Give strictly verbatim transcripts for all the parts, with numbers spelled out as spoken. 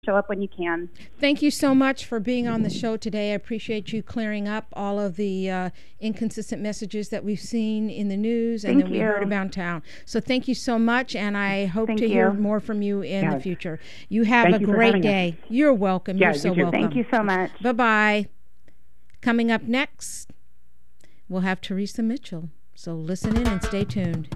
show up when you can. Thank you so much for being on the show today. I appreciate you clearing up all of the uh, inconsistent messages that we've seen in the news and Thank that we you. heard about town. So thank you so much, and I hope Thank to you. hear more from you in yes. the future. You have Thank a you for great having day. us. You're welcome. Yeah, You're so you too. welcome. Thank you so much. Bye-bye. Coming up next, we'll have Teresa Mitchell. So listen in and stay tuned.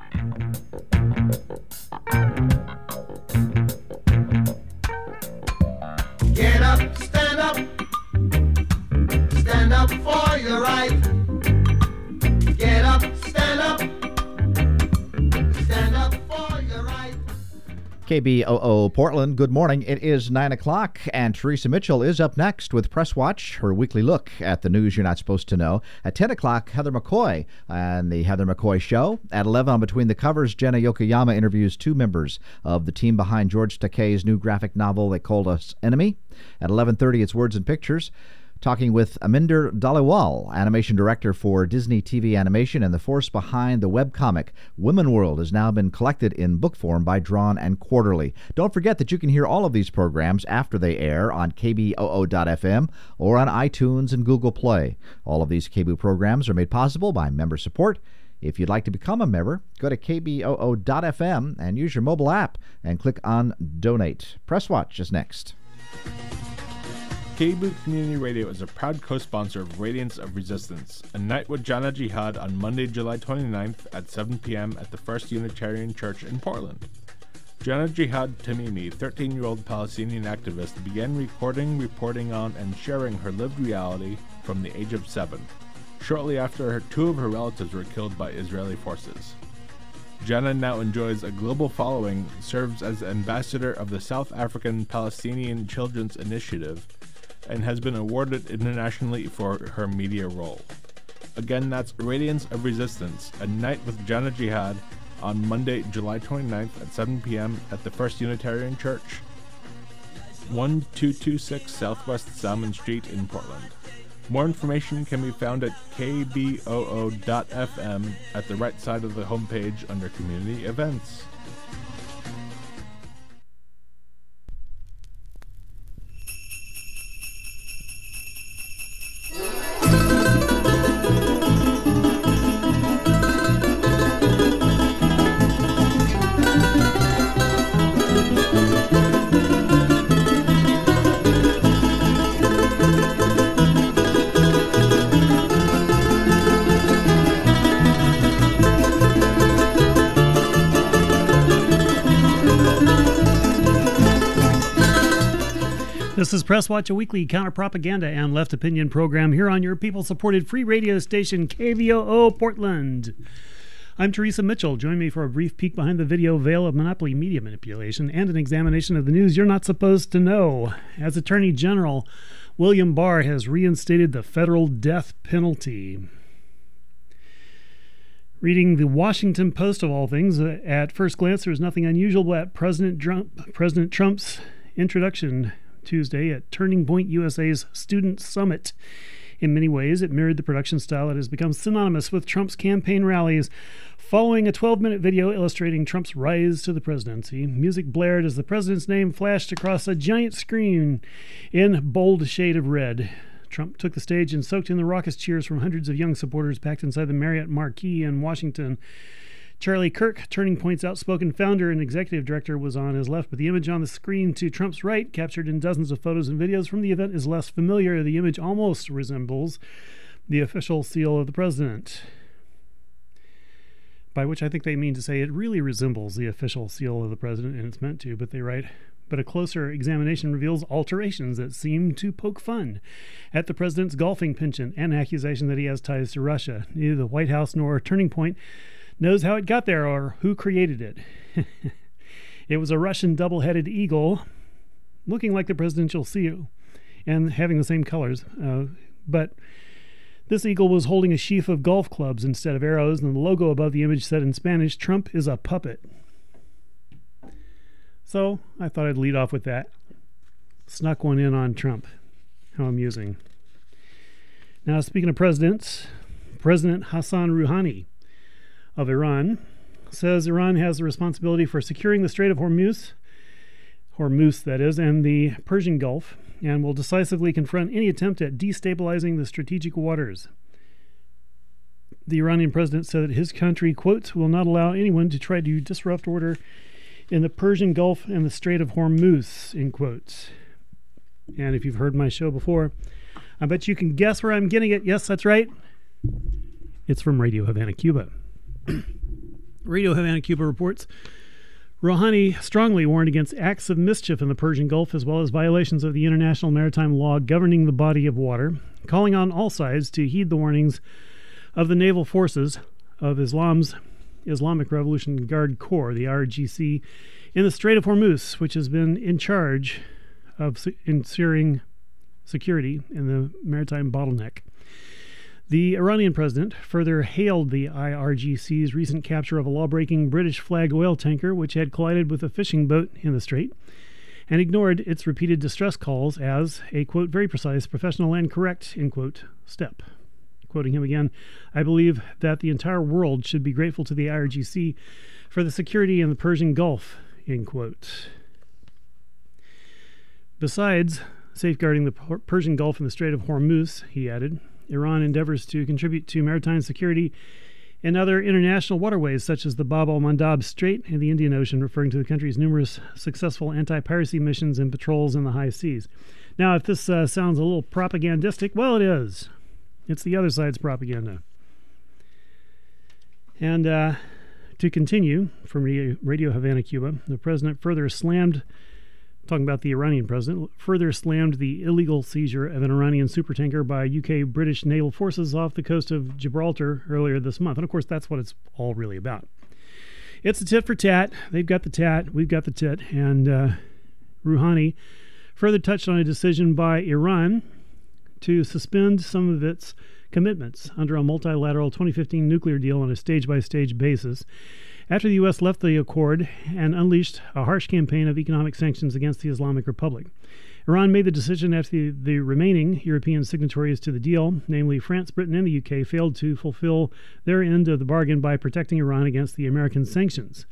Get up, stand up, stand up for your right. Get up, stand up, stand up for your right. K B O O Portland, good morning. It is nine o'clock, and Teresa Mitchell is up next with Press Watch, her weekly look at the news you're not supposed to know. At ten o'clock, Heather McCoy and the Heather McCoy Show. At eleven on Between the Covers, Jenna Yokoyama interviews two members of the team behind George Takei's new graphic novel, They Called Us Enemy. At eleven thirty, it's Words and Pictures, talking with Aminder Dhaliwal, animation director for Disney T V Animation and the force behind the webcomic Women World, has now been collected in book form by Drawn and Quarterly. Don't forget that you can hear all of these programs after they air on K B O O dot F M or on iTunes and Google Play. All of these K B O O programs are made possible by member support. If you'd like to become a member, go to K B O O dot F M and use your mobile app and click on Donate. Press Watch is next. K B O O Community Radio is a proud co-sponsor of Radiance of Resistance, a night with Jana Jihad on Monday, July twenty-ninth at seven p.m. at the First Unitarian Church in Portland. Jana Jihad Tamimi, thirteen-year-old Palestinian activist, began recording, reporting on, and sharing her lived reality from the age of seven, shortly after her, two of her relatives were killed by Israeli forces. Jana now enjoys a global following, serves as ambassador of the South African Palestinian Children's Initiative, and has been awarded internationally for her media role. Again, that's Radiance of Resistance, a night with Jana Jihad on Monday, July twenty-ninth at seven p.m. at the First Unitarian Church, twelve twenty-six Southwest Salmon Street in Portland. More information can be found at K B O O dot F M at the right side of the homepage under Community Events. This is Press Watch, a weekly counter-propaganda and left opinion program here on your people-supported free radio station, K B O O Portland. I'm Teresa Mitchell. Join me for a brief peek behind the video veil of monopoly media manipulation and an examination of the news you're not supposed to know. As Attorney General, William Barr has reinstated the federal death penalty. Reading the Washington Post of all things, at first glance there's nothing unusual about President Trump, President Trump's introduction Tuesday at Turning Point U S A's Student Summit. In many ways, it mirrored the production style that has become synonymous with Trump's campaign rallies. Following a twelve-minute video illustrating Trump's rise to the presidency, music blared as the president's name flashed across a giant screen in bold shade of red. Trump took the stage and soaked in the raucous cheers from hundreds of young supporters packed inside the Marriott Marquis in Washington. Charlie Kirk, Turning Point's outspoken founder and executive director, was on his left, but the image on the screen to Trump's right, captured in dozens of photos and videos from the event, is less familiar. The image almost resembles the official seal of the president, by which I think they mean to say it really resembles the official seal of the president, and it's meant to, but they write, but a closer examination reveals alterations that seem to poke fun at the president's golfing penchant and accusation that he has ties to Russia. Neither the White House nor Turning Point knows how it got there or who created it. It was a Russian double-headed eagle, looking like the presidential seal and having the same colors. Uh, but this eagle was holding a sheaf of golf clubs instead of arrows, and the logo above the image said in Spanish, "Trump is a puppet." So I thought I'd lead off with that. Snuck one in on Trump. How amusing. Now, speaking of presidents, President Hassan Rouhani of Iran says Iran has the responsibility for securing the Strait of Hormuz, Hormuz, that is, and the Persian Gulf, and will decisively confront any attempt at destabilizing the strategic waters. The Iranian president said that his country, quote, will not allow anyone to try to disrupt order in the Persian Gulf and the Strait of Hormuz, in quotes. And if you've heard my show before, I bet you can guess where I'm getting it. Yes, that's right. It's from Radio Havana, Cuba. Radio Havana, Cuba reports, Rouhani strongly warned against acts of mischief in the Persian Gulf as well as violations of the international maritime law governing the body of water, calling on all sides to heed the warnings of the naval forces of Islam's Islamic Revolution Guard Corps, the I R G C, in the Strait of Hormuz, which has been in charge of ensuring security in the maritime bottleneck. The Iranian president further hailed the I R G C's recent capture of a law-breaking British flag oil tanker which had collided with a fishing boat in the strait, and ignored its repeated distress calls as a, quote, very precise, professional, and correct, end quote, step. Quoting him again, I believe that the entire world should be grateful to the I R G C for the security in the Persian Gulf, end quote. Besides safeguarding the Persian Gulf and the Strait of Hormuz, he added, Iran endeavors to contribute to maritime security in other international waterways such as the Bab el-Mandab Strait and the Indian Ocean, referring to the country's numerous successful anti-piracy missions and patrols in the high seas. Now, if this uh, sounds a little propagandistic, well, it is. It's the other side's propaganda. And uh, to continue, from Radio Havana, Cuba, the president further slammed talking about the Iranian president, further slammed the illegal seizure of an Iranian supertanker by U K British naval forces off the coast of Gibraltar earlier this month. And of course, that's what it's all really about. It's a tit for tat. They've got the tat, we've got the tit. And uh, Rouhani further touched on a decision by Iran to suspend some of its commitments under a multilateral twenty fifteen nuclear deal on a stage-by-stage basis, after the U S left the accord and unleashed a harsh campaign of economic sanctions against the Islamic Republic. Iran made the decision after the, the remaining European signatories to the deal, namely France, Britain, and the U K, failed to fulfill their end of the bargain by protecting Iran against the American sanctions.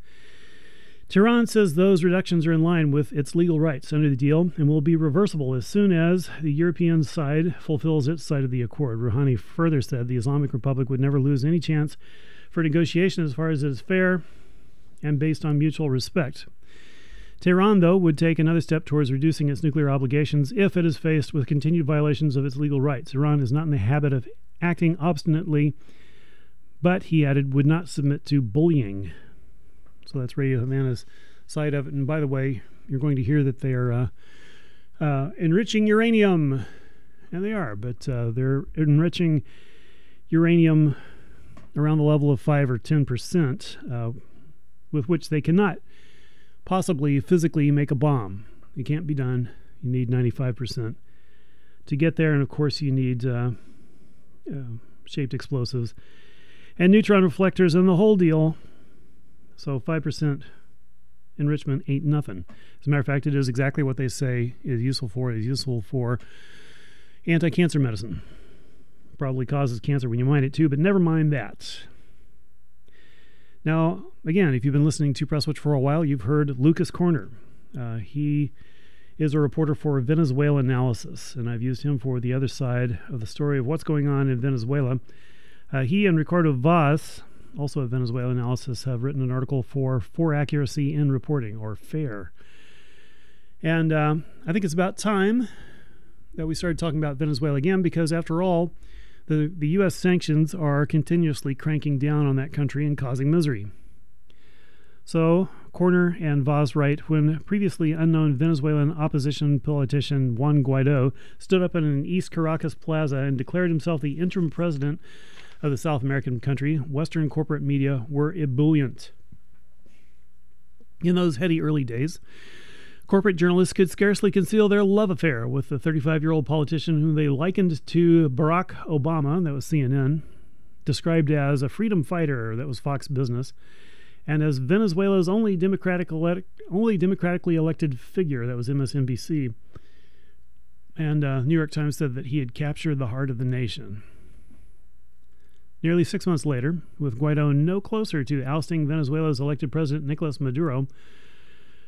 Tehran says those reductions are in line with its legal rights under the deal and will be reversible as soon as the European side fulfills its side of the accord. Rouhani further said the Islamic Republic would never lose any chance for negotiation as far as it is fair and based on mutual respect. Tehran, though, would take another step towards reducing its nuclear obligations if it is faced with continued violations of its legal rights. Iran is not in the habit of acting obstinately, but, he added, would not submit to bullying. So that's Radio Havana's side of it. And by the way, you're going to hear that they are uh, uh, enriching uranium. And they are, but uh, they're enriching uranium around the level of five or ten percent, uh, with which they cannot possibly physically make a bomb. It can't be done. You need ninety-five percent to get there, and of course you need uh, uh, shaped explosives and neutron reflectors and the whole deal. So five percent enrichment ain't nothing. As a matter of fact, it is exactly what they say is useful for. It is useful for anti-cancer medicine. Probably causes cancer when you mine it too, but never mind that. Now, again, if you've been listening to Press Watch for a while, you've heard Lucas Corner. Uh, he is a reporter for Venezuela Analysis, and I've used him for the other side of the story of what's going on in Venezuela. Uh, he and Ricardo Vaz, also at Venezuela Analysis, have written an article for For Accuracy in Reporting, or FAIR. And uh, I think it's about time that we started talking about Venezuela again, because after all, The, the U S sanctions are continuously cranking down on that country and causing misery. So, Corner and Vaz write, when previously unknown Venezuelan opposition politician Juan Guaido stood up in an East Caracas plaza and declared himself the interim president of the South American country, Western corporate media were ebullient. In those heady early days, corporate journalists could scarcely conceal their love affair with the thirty-five-year-old politician whom they likened to Barack Obama, that was C N N, described as a freedom fighter, that was Fox Business, and as Venezuela's only, democratic elect, only democratically elected figure, that was M S N B C. And uh, New York Times said that he had captured the heart of the nation. Nearly six months later, with Guaido no closer to ousting Venezuela's elected president Nicolas Maduro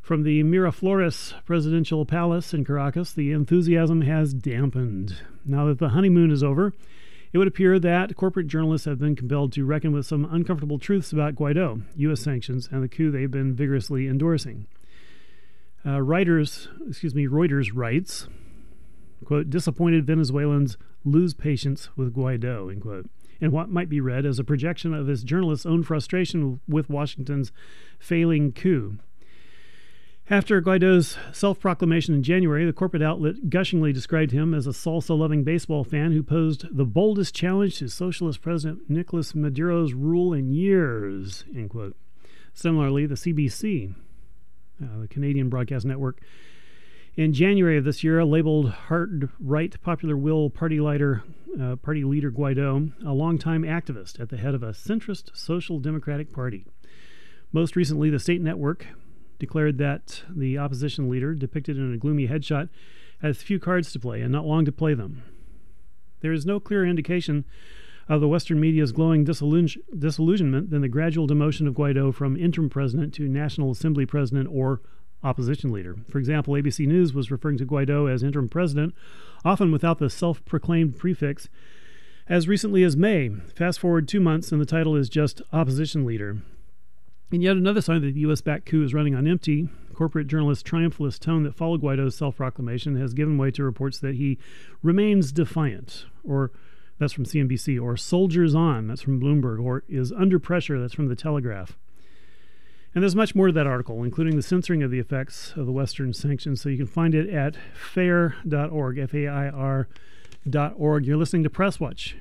From the Miraflores presidential palace in Caracas, the enthusiasm has dampened. Now that the honeymoon is over, it would appear that corporate journalists have been compelled to reckon with some uncomfortable truths about Guaido, U S sanctions, and the coup they've been vigorously endorsing. Uh, Reuters, excuse me, Reuters writes, quote, disappointed Venezuelans lose patience with Guaido, end quote, in what might be read as a projection of his journalists' own frustration with Washington's failing coup. After Guaido's self-proclamation in January, the corporate outlet gushingly described him as a salsa-loving baseball fan who posed the boldest challenge to socialist President Nicolas Maduro's rule in years, end quote. Similarly, the C B C, uh, the Canadian Broadcast Network, in January of this year, labeled hard-right Popular Will Party leader, uh, party leader Guaido a longtime activist at the head of a centrist Social Democratic Party. Most recently, the state network declared that the opposition leader, depicted in a gloomy headshot, has few cards to play and not long to play them. There is no clearer indication of the Western media's glowing disillusion- disillusionment than the gradual demotion of Guaido from interim president to National Assembly president or opposition leader. For example, A B C News was referring to Guaido as interim president, often without the self-proclaimed prefix, as recently as May. Fast forward two months and the title is just opposition leader. And yet another sign that the U S-backed coup is running on empty, corporate journalist triumphalist tone that followed Guaido's self-proclamation has given way to reports that he remains defiant, or that's from C N B C, or soldiers on, that's from Bloomberg, or is under pressure, that's from The Telegraph. And there's much more to that article, including the censoring of the effects of the Western sanctions, so you can find it at fair dot org, F A I R dot org. You're listening to Press Watch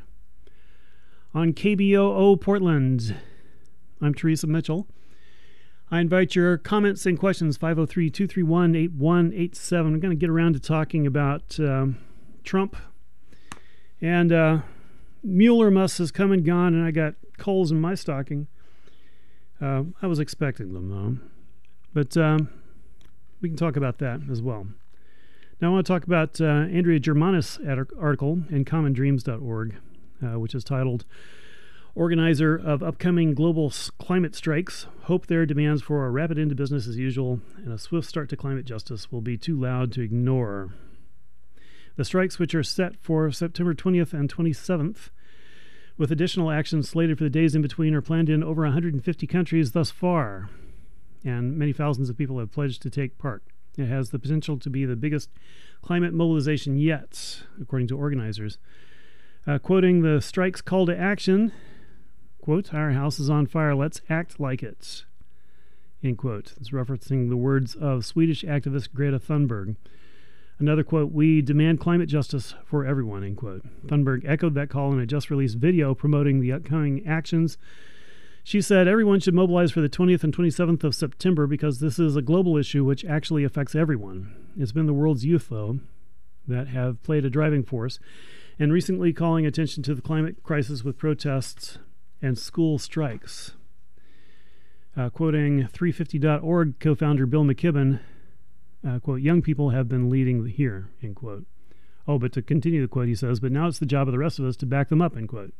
on K B O O Portland. I'm Teresa Mitchell. I invite your comments and questions, five oh three, two three one, eight one eight seven. I'm going to get around to talking about um, Trump. And uh, Mueller muss has come and gone, and I got coals in my stocking. Uh, I was expecting them, though. But um, we can talk about that as well. Now I want to talk about uh, Andrea Germanis' article in common dreams dot org, uh, which is titled Organizer of Upcoming Global Climate Strikes Hope Their Demands for a Rapid End to Business as Usual and a Swift Start to Climate Justice Will Be Too Loud to Ignore. The strikes, which are set for September twentieth and twenty-seventh, with additional actions slated for the days in between, are planned in over one hundred fifty countries thus far, and many thousands of people have pledged to take part. It has the potential to be the biggest climate mobilization yet, according to organizers. Uh, quoting the strike's call to action, quote, "Our house is on fire, let's act like it," end quote. It's referencing the words of Swedish activist Greta Thunberg. Another quote, "We demand climate justice for everyone," end quote. Thunberg echoed that call in a just-released video promoting the upcoming actions. She said, "Everyone should mobilize for the twentieth and twenty-seventh of September because this is a global issue which actually affects everyone. It's been the world's youth, though, that have played a driving force, and recently calling attention to the climate crisis with protests and school strikes." Uh, quoting three fifty dot org co-founder Bill McKibben, uh, quote, "Young people have been leading here," end quote. Oh, but to continue the quote, he says, "But now it's the job of the rest of us to back them up," end quote.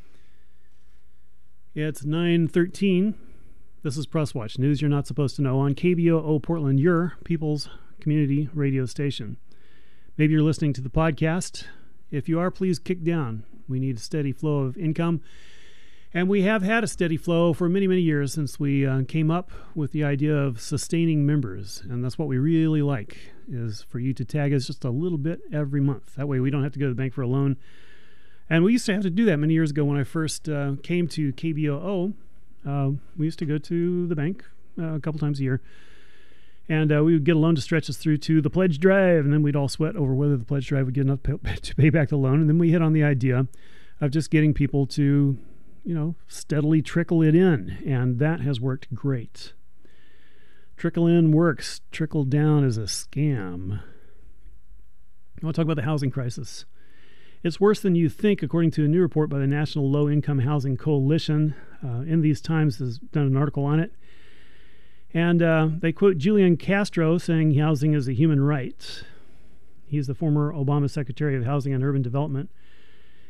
It's nine thirteen. This is Press Watch, news you're not supposed to know on K B O O Portland, your People's Community Radio Station. Maybe you're listening to the podcast. If you are, please kick down. We need a steady flow of income. And we have had a steady flow for many, many years since we uh, came up with the idea of sustaining members. And that's what we really like, is for you to tag us just a little bit every month. That way we don't have to go to the bank for a loan. And we used to have to do that many years ago when I first uh, came to K B O O. Uh, we used to go to the bank uh, a couple times a year. And uh, we would get a loan to stretch us through to the pledge drive. And then we'd all sweat over whether the pledge drive would get enough pay- to pay back the loan. And then we hit on the idea of just getting people to, you know, steadily trickle it in. And that has worked great. Trickle in works. Trickle down is a scam. I want to talk about the housing crisis. It's worse than you think, according to a new report by the National Low Income Housing Coalition. Uh, In These Times has done an article on it. And uh, they quote Julian Castro saying housing is a human right. He's the former Obama Secretary of Housing and Urban Development.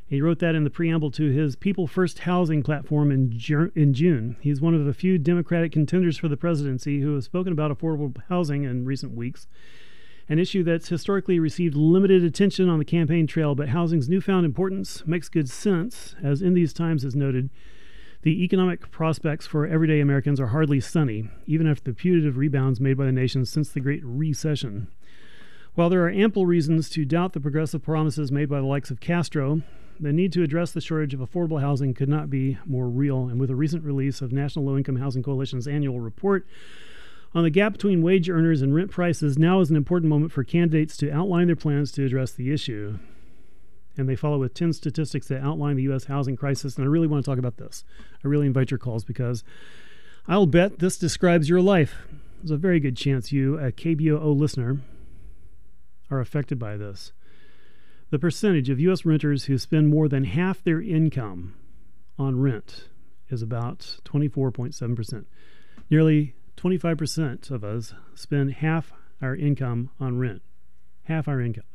He wrote that in the preamble to his People First Housing platform in, Ju- in June. He's one of the few Democratic contenders for the presidency who has spoken about affordable housing in recent weeks, an issue that's historically received limited attention on the campaign trail, but housing's newfound importance makes good sense, as in these times is noted, the economic prospects for everyday Americans are hardly sunny, even after the putative rebounds made by the nation since the Great Recession. While there are ample reasons to doubt the progressive promises made by the likes of Castro, the need to address the shortage of affordable housing could not be more real, and with a recent release of National Low-Income Housing Coalition's annual report on the gap between wage earners and rent prices, now is an important moment for candidates to outline their plans to address the issue. And they follow with ten statistics that outline the U S housing crisis, and I really want to talk about this. I really invite your calls because I'll bet this describes your life. There's a very good chance you, a K B O O listener, are affected by this. The percentage of U S renters who spend more than half their income on rent is about twenty-four point seven percent. Nearly twenty-five percent of us spend half our income on rent. Half our income.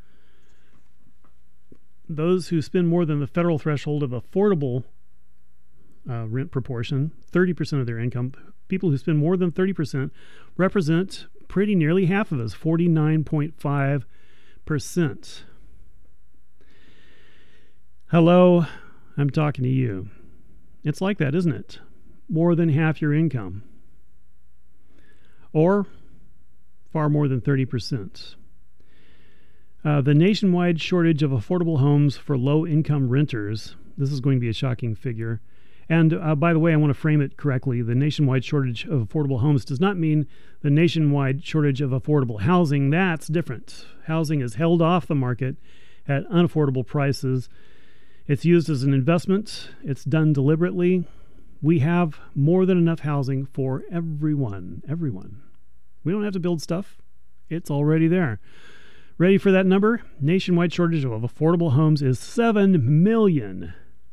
Those who spend more than the federal threshold of affordable uh, rent proportion, thirty percent of their income, people who spend more than thirty percent represent pretty nearly half of us, forty-nine point five percent. Hello, I'm talking to you. It's like that, isn't it? More than half your income. Or far more than thirty percent. Uh, the nationwide shortage of affordable homes for low-income renters, this is going to be a shocking figure. And uh, by the way, I want to frame it correctly. The nationwide shortage of affordable homes does not mean the nationwide shortage of affordable housing. That's different. Housing is held off the market at unaffordable prices. It's used as an investment. It's done deliberately. We have more than enough housing for everyone. Everyone. We don't have to build stuff. It's already there. Ready for that number? Nationwide shortage of affordable homes is seven million.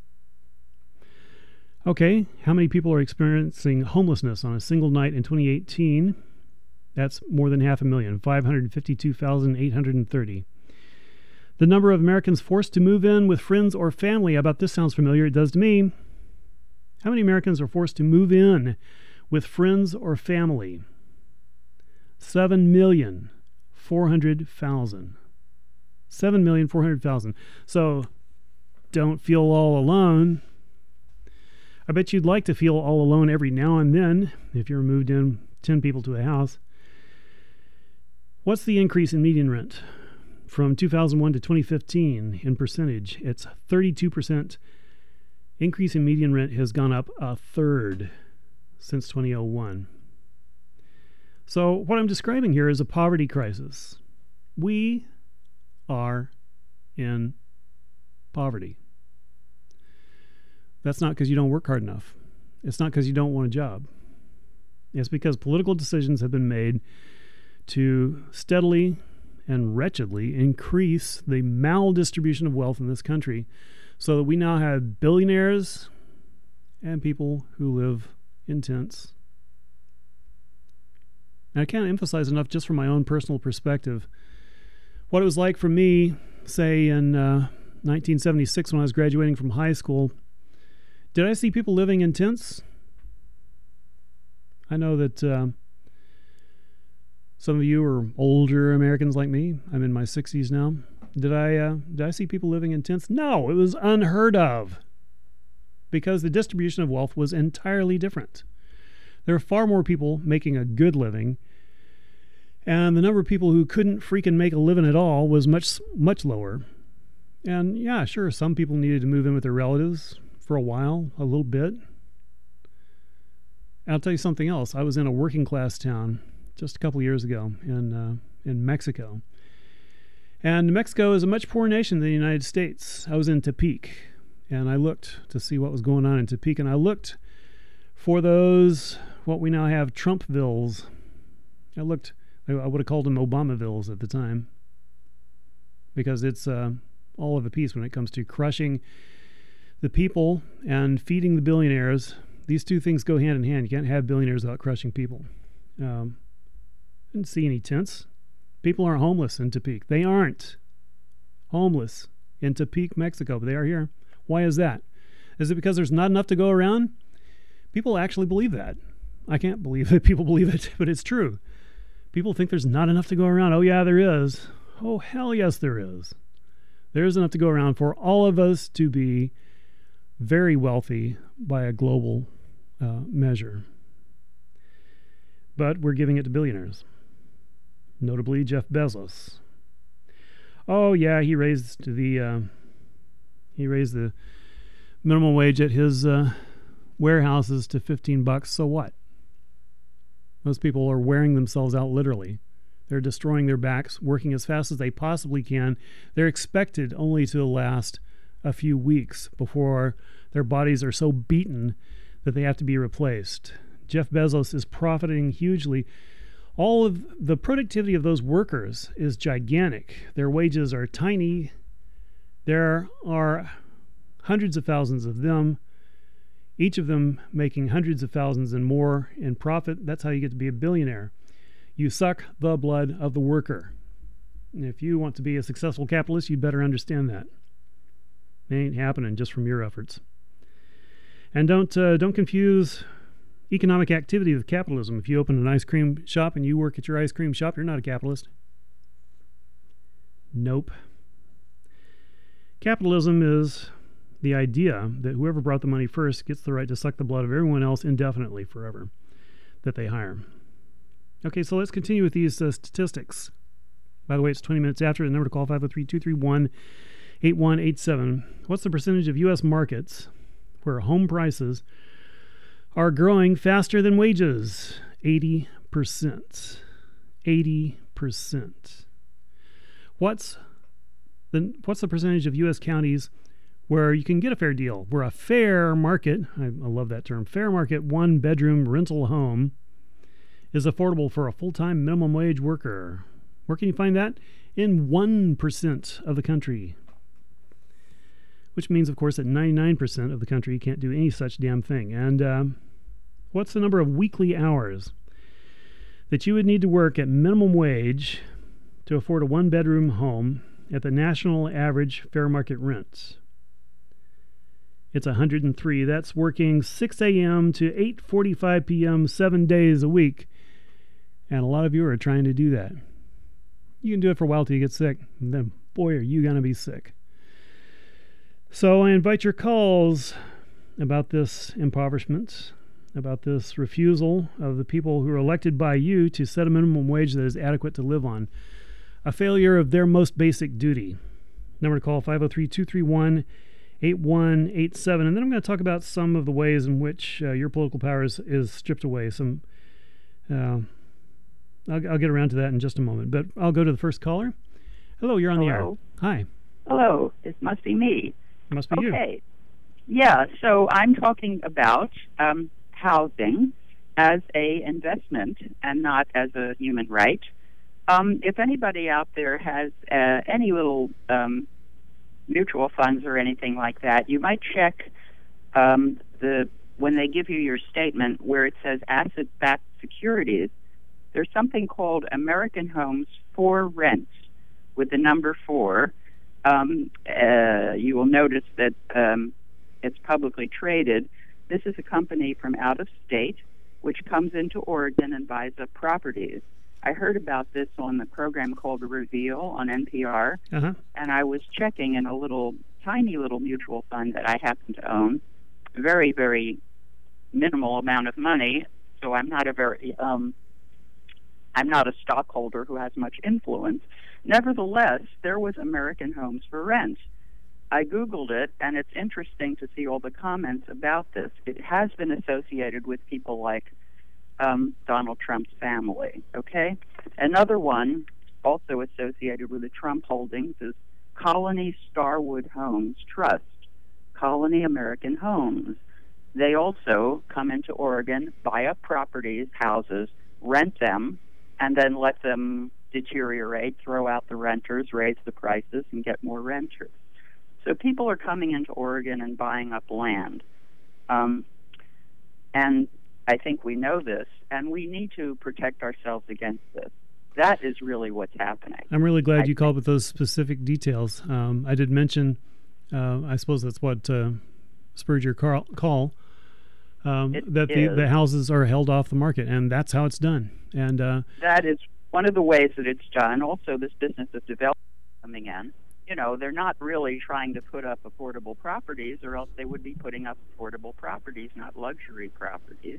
Okay, how many people are experiencing homelessness on a single night in twenty eighteen? That's more than half a million, five hundred fifty-two thousand eight hundred thirty. The number of Americans forced to move in with friends or family, I bet this sounds familiar, it does to me. How many Americans are forced to move in with friends or family? seven million four hundred thousand. seven million four hundred thousand. So don't feel all alone. I bet you'd like to feel all alone every now and then if you're moved in ten people to a house. What's the increase in median rent? From two thousand one to twenty fifteen in percentage, it's thirty-two percent. Increase in median rent has gone up a third since two thousand one. So what I'm describing here is a poverty crisis. We are in poverty. That's not because you don't work hard enough. It's not because you don't want a job. It's because political decisions have been made to steadily and wretchedly increase the maldistribution of wealth in this country so that we now have billionaires and people who live in tents. And I can't emphasize enough, just from my own personal perspective, what it was like for me, say, in uh, nineteen seventy-six when I was graduating from high school. Did I see people living in tents? I know that uh, some of you are older Americans like me. I'm in my sixties now. Did I, uh, did I see people living in tents? No, it was unheard of, because the distribution of wealth was entirely different. There are far more people making a good living, and the number of people who couldn't freaking make a living at all was much, much lower. And yeah, sure, some people needed to move in with their relatives for a while, a little bit. And I'll tell you something else. I was in a working class town just a couple of years ago in uh, in Mexico. And Mexico is a much poorer nation than the United States. I was in Tepic, and I looked to see what was going on in Tepic, and I looked for those, what we now have, Trumpvilles. I looked, I would have called them Obamavilles at the time, because it's uh, all of a piece when it comes to crushing the people and feeding the billionaires. These two things go hand in hand. You can't have billionaires without crushing people. Um, I didn't see any tents. People aren't homeless in Tepic. They aren't homeless in Tepic, Mexico, but they are here. Why is that? Is it because there's not enough to go around? People actually believe that. I can't believe that people believe it, but it's true. People think there's not enough to go around. Oh, yeah, there is. Oh, hell yes, there is. There's enough to go around for all of us to be very wealthy by a global uh, measure. But we're giving it to billionaires, notably Jeff Bezos. Oh, yeah, he raised the uh, he raised the minimum wage at his uh, warehouses to fifteen bucks. So what? Most people are wearing themselves out literally. They're destroying their backs, working as fast as they possibly can. They're expected only to last a few weeks before their bodies are so beaten that they have to be replaced. Jeff Bezos is profiting hugely. All of the productivity of those workers is gigantic. Their wages are tiny. There are hundreds of thousands of them, each of them making hundreds of thousands and more in profit. That's how you get to be a billionaire. You suck the blood of the worker. And if you want to be a successful capitalist, you'd better understand that. It ain't happening just from your efforts. And don't uh, don't confuse economic activity with capitalism. If you open an ice cream shop and you work at your ice cream shop, you're not a capitalist. Nope. Capitalism is the idea that whoever brought the money first gets the right to suck the blood of everyone else indefinitely forever that they hire. Okay, so let's continue with these uh, statistics. By the way, it's twenty minutes after. The number to call, five oh three, two three one, eight one eight seven. What's the percentage of U S markets where home prices are growing faster than wages? eighty percent. eighty percent. What's the, what's the percentage of U S counties where you can get a fair deal, where a fair market, I, I love that term, fair market one-bedroom rental home is affordable for a full-time minimum wage worker? Where can you find that? In one percent of the country. Which means, of course, that ninety-nine percent of the country can't do any such damn thing. And uh, what's the number of weekly hours that you would need to work at minimum wage to afford a one-bedroom home at the national average fair market rents? It's one hundred three. That's working six a.m. to eight forty-five p.m. seven days a week. And a lot of you are trying to do that. You can do it for a while till you get sick. And then, boy, are you going to be sick. So I invite your calls about this impoverishment, about this refusal of the people who are elected by you to set a minimum wage that is adequate to live on. A failure of their most basic duty. Number to call, five oh three, two three one, eight one eight seven. And then I'm going to talk about some of the ways in which uh, your political power is, is stripped away. Some, uh, I'll, I'll get around to that in just a moment. But I'll go to the first caller. Hello, you're on Hello. the air. Hi. Hello, it must be me. It must be you. Okay. Yeah, so I'm talking about um, housing as a investment and not as a human right. Um, if anybody out there has uh, any little um, mutual funds or anything like that, you might check um, the when they give you your statement where it says asset-backed securities. There's something called American Homes for Rent with the number four. Um, uh, you will notice that um, it's publicly traded. This is a company from out of state which comes into Oregon and buys up properties. I heard about this on the program called Reveal on N P R, Uh-huh. and I was checking in a little, tiny little mutual fund that I happen to own, very, very minimal amount of money, so I'm not a very, um, I'm not a stockholder who has much influence. Nevertheless, there was American Homes for Rent. I Googled it, and it's interesting to see all the comments about this. It has been associated with people like um, Donald Trump's family, okay? Another one also associated with the Trump holdings is Colony Starwood Homes Trust, Colony American Homes. They also come into Oregon, buy up properties, houses, rent them, and then let them deteriorate, throw out the renters, raise the prices, and get more renters. So people are coming into Oregon and buying up land. Um, and I think we know this, and we need to protect ourselves against this. That is really what's happening. I'm really glad I you called with those specific details. Um, I did mention, uh, I suppose that's what uh, spurred your call, call um, that the, the houses are held off the market, and that's how it's done. And uh, that is one of the ways that it's done. Also, this business of development coming in. You know, they're not really trying to put up affordable properties, or else they would be putting up affordable properties, not luxury properties.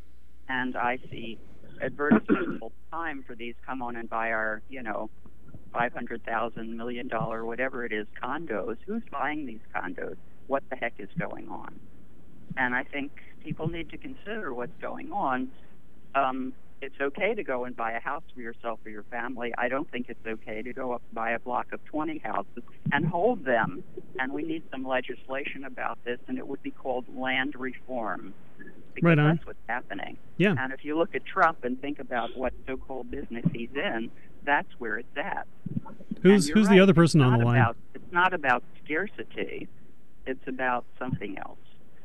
And I see advertisements all the time for these, come on and buy our, you know, five hundred thousand million dollar, whatever it is, condos. Who's buying these condos? What the heck is going on? And I think people need to consider what's going on. Um, it's okay to go and buy a house for yourself or your family. I don't think it's okay to go up and buy a block of twenty houses and hold them. And we need some legislation about this, and it would be called land reform. Because right on. That's what's happening. Yeah. And if you look at Trump and think about what so-called business he's in, that's where it's at. Who's who's right. the other person it's on the line? About, it's not about scarcity. It's about something else.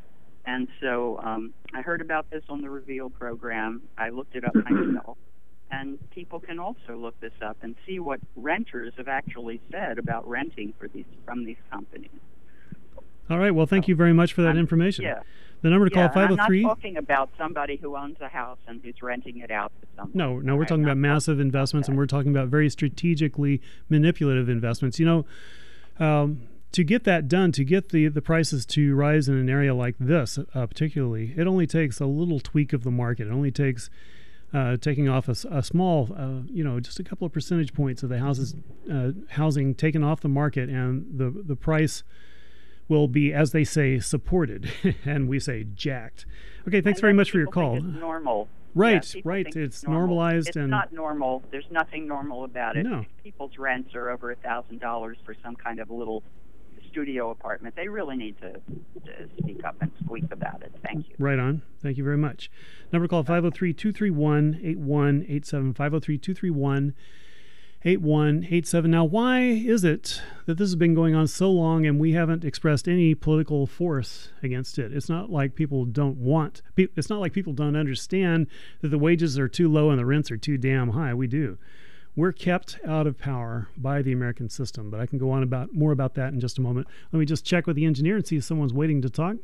And so um, I heard about this on the Reveal program. I looked it up myself. And people can also look this up and see what renters have actually said about renting for these from these companies. All right. Well, thank you very much for that I'm, information. Yeah. The number to call, yeah, five oh three. I'm not talking about somebody who owns a house and who's renting it out to someone. No, no, we're talking about massive investments, and we're talking about very strategically manipulative investments. You know, um, to get that done, to get the, the prices to rise in an area like this, uh, particularly, it only takes a little tweak of the market. It only takes uh, taking off a, a small, uh, you know, just a couple of percentage points of the houses, uh, housing taken off the market, and the the price will be, as they say, supported, and we say jacked. Okay, thanks very much for your call. Think it's normal. Right, yeah, right. It's, it's normal. normalized. It's and not normal. There's nothing normal about it. No. People's rents are over a thousand dollars for some kind of a little studio apartment. They really need to, to speak up and squeak about it. Thank you. Right on. Thank you very much. Number to call five oh three, two three one, eight one eight seven, five oh three, two three one, eight one eight seven. Now, why is it that this has been going on so long and we haven't expressed any political force against it? It's not like people don't want, it's not like people don't understand that the wages are too low and the rents are too damn high. We do. We're kept out of power by the American system, but I can go on about more about that in just a moment. Let me just check with the engineer and see if someone's waiting to talk.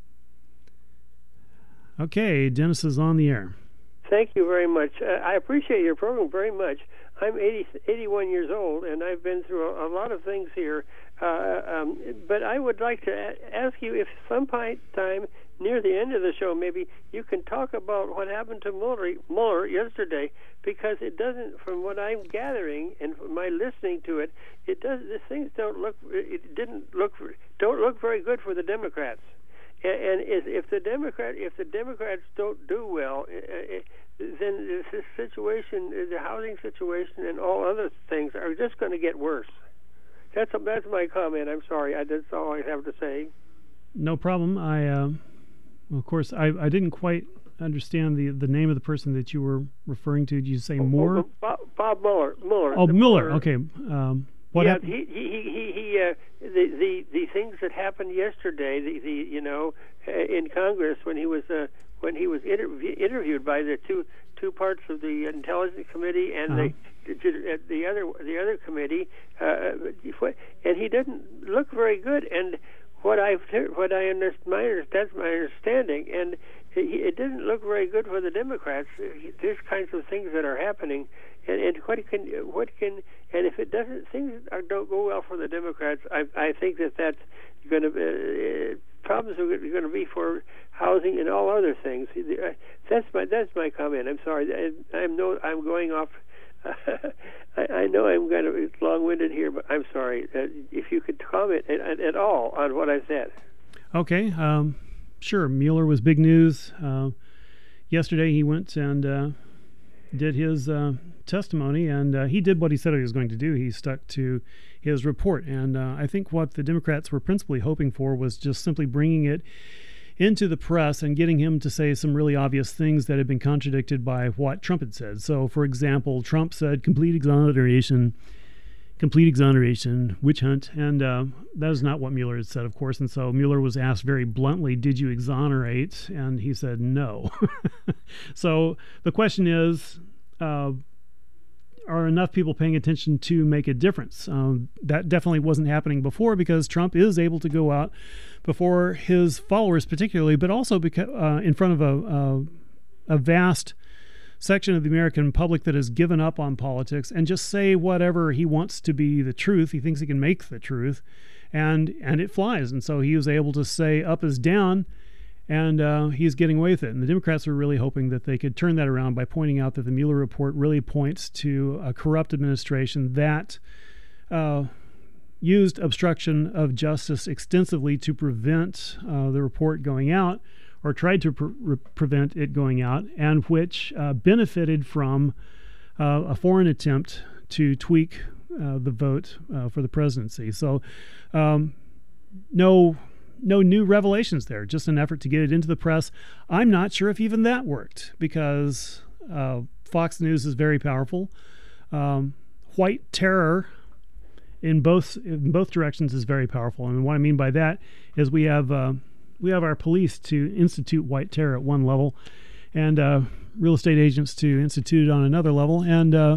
Okay, Dennis is on the air. Thank you very much. Uh, I appreciate your program very much. I'm eighty, eighty-one years old, and I've been through a, a lot of things here. Uh, um, but I would like to a- ask you if some point time near the end of the show, maybe you can talk about what happened to Mueller, Mueller yesterday, because it doesn't, from what I'm gathering and from my listening to it, it does. The things don't look. It didn't look. Don't look very good for the Democrats. And, and if the Democrat, if the Democrats don't do well, then this situation, the housing situation, and all other things are just going to get worse. That's a, that's my comment. I'm sorry. I, that's all I have to say. No problem. I, uh, well, of course, I, I didn't quite understand the the name of the person that you were referring to. Did you say oh, Moore? Oh, Bob, Bob Mueller. Mueller. Oh, Mueller. Mueller. Okay. Um, what yeah, happened? he he he, he uh, the the the things that happened yesterday. The, the you know uh, in Congress when he was uh, when he was interv- interviewed by the two two parts of the Intelligence Committee and uh-huh. the, the the other the other committee, uh, and he didn't look very good. And what I what I understand, my that's my understanding, and it didn't look very good for the Democrats. These kinds of things that are happening, and, and what can what can and if it doesn't things don't go well for the Democrats, I I think that that's going to uh, problems are going to be for housing and all other things. That's my that's my comment. I'm sorry. I, I'm no I'm going off. I, I know I'm kind of long-winded here, but I'm sorry. Uh, if you could comment at, at all on what I said. Okay. Um, sure. Mueller was big news. Uh, yesterday he went and uh, did his uh, testimony, and uh, he did what he said he was going to do. He stuck to his report. And uh, I think what the Democrats were principally hoping for was just simply bringing it into the press and getting him to say some really obvious things that had been contradicted by what Trump had said. So, for example, Trump said complete exoneration, complete exoneration, witch hunt, and uh, that is not what Mueller had said, of course. And so Mueller was asked very bluntly, did you exonerate? And he said no. So the question is, uh, are enough people paying attention to make a difference. Um, that definitely wasn't happening before because Trump is able to go out before his followers particularly, but also because, uh, in front of a, a, a vast section of the American public that has given up on politics and just say whatever he wants to be the truth. He thinks he can make the truth, and and it flies. And so he was able to say up is down, and uh, he's getting away with it. And the Democrats were really hoping that they could turn that around by pointing out that the Mueller report really points to a corrupt administration that uh, used obstruction of justice extensively to prevent uh, the report going out, or tried to pre- re- prevent it going out, and which uh, benefited from uh, a foreign attempt to tweak uh, the vote uh, for the presidency. So um, no no new revelations there, just an effort to get it into the press. I'm not sure if even that worked, because uh, Fox News is very powerful. Um, white terror in both in both directions is very powerful. And what I mean by that is we have... Uh, We have our police to institute white terror at one level, and uh, real estate agents to institute it on another level. And uh,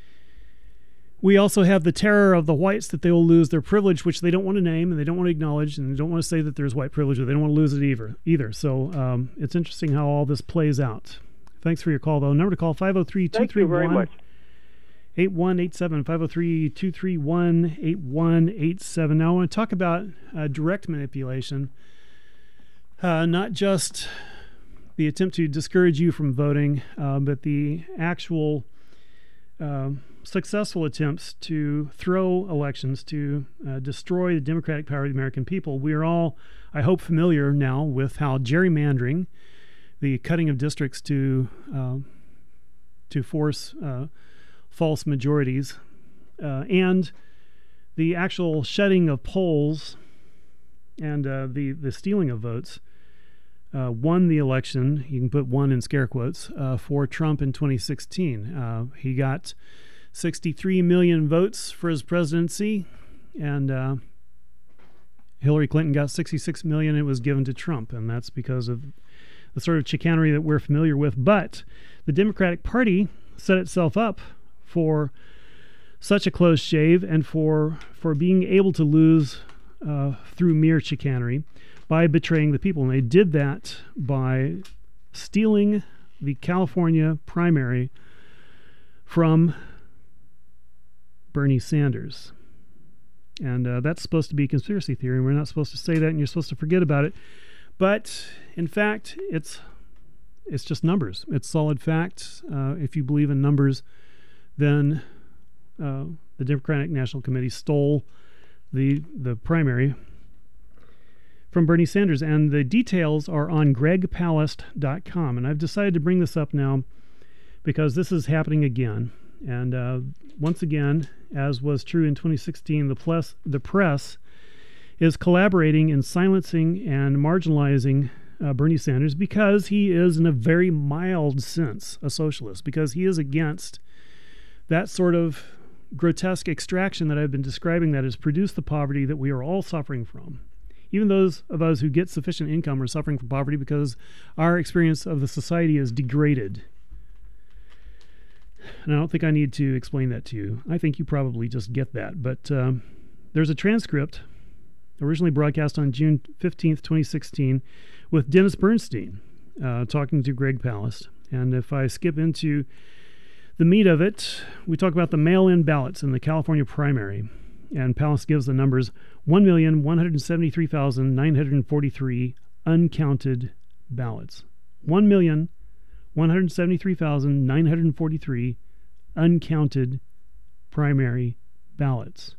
we also have the terror of the whites that they will lose their privilege, which they don't want to name and they don't want to acknowledge, and they don't want to say that there's white privilege, or they don't want to lose it either. either. So um, it's interesting how all this plays out. Thanks for your call, though. Number to call, five oh three, two three one, eight one eight seven, five oh three, two three one, eight one eight seven. Now I want to talk about uh, direct manipulation. Uh, not just the attempt to discourage you from voting, uh, but the actual uh, successful attempts to throw elections, to uh, destroy the democratic power of the American people. We are all, I hope, familiar now with how gerrymandering, the cutting of districts to uh, to force uh, false majorities, uh, and the actual shedding of polls and uh, the, the stealing of votes Uh, won the election, you can put one in scare quotes, uh, for Trump in twenty sixteen. Uh, he got sixty-three million votes for his presidency, and uh, Hillary Clinton got sixty-six million. It was given to Trump, and that's because of the sort of chicanery that we're familiar with. But the Democratic Party set itself up for such a close shave and for, for being able to lose uh, through mere chicanery by betraying the people. And they did that by stealing the California primary from Bernie Sanders. And uh, that's supposed to be conspiracy theory. We're not supposed to say that, and you're supposed to forget about it. But in fact, it's it's just numbers. It's solid fact. Uh, if you believe in numbers, then uh, the Democratic National Committee stole the the primary from Bernie Sanders, and the details are on greg palast dot com. And I've decided to bring this up now because this is happening again. And uh, once again, as was true in twenty sixteen, the, plus, the press is collaborating in silencing and marginalizing uh, Bernie Sanders because he is, in a very mild sense, a socialist, because he is against that sort of grotesque extraction that I've been describing that has produced the poverty that we are all suffering from. Even those of us who get sufficient income are suffering from poverty because our experience of the society is degraded. And I don't think I need to explain that to you. I think you probably just get that. But um, there's a transcript originally broadcast on June fifteenth, twenty sixteen, with Dennis Bernstein uh, talking to Greg Palast. And if I skip into the meat of it, we talk about the mail-in ballots in the California primary. And Palast gives the numbers: one million, one hundred seventy-three thousand, nine hundred forty-three uncounted ballots. one million, one hundred seventy-three thousand, nine hundred forty-three uncounted primary ballots.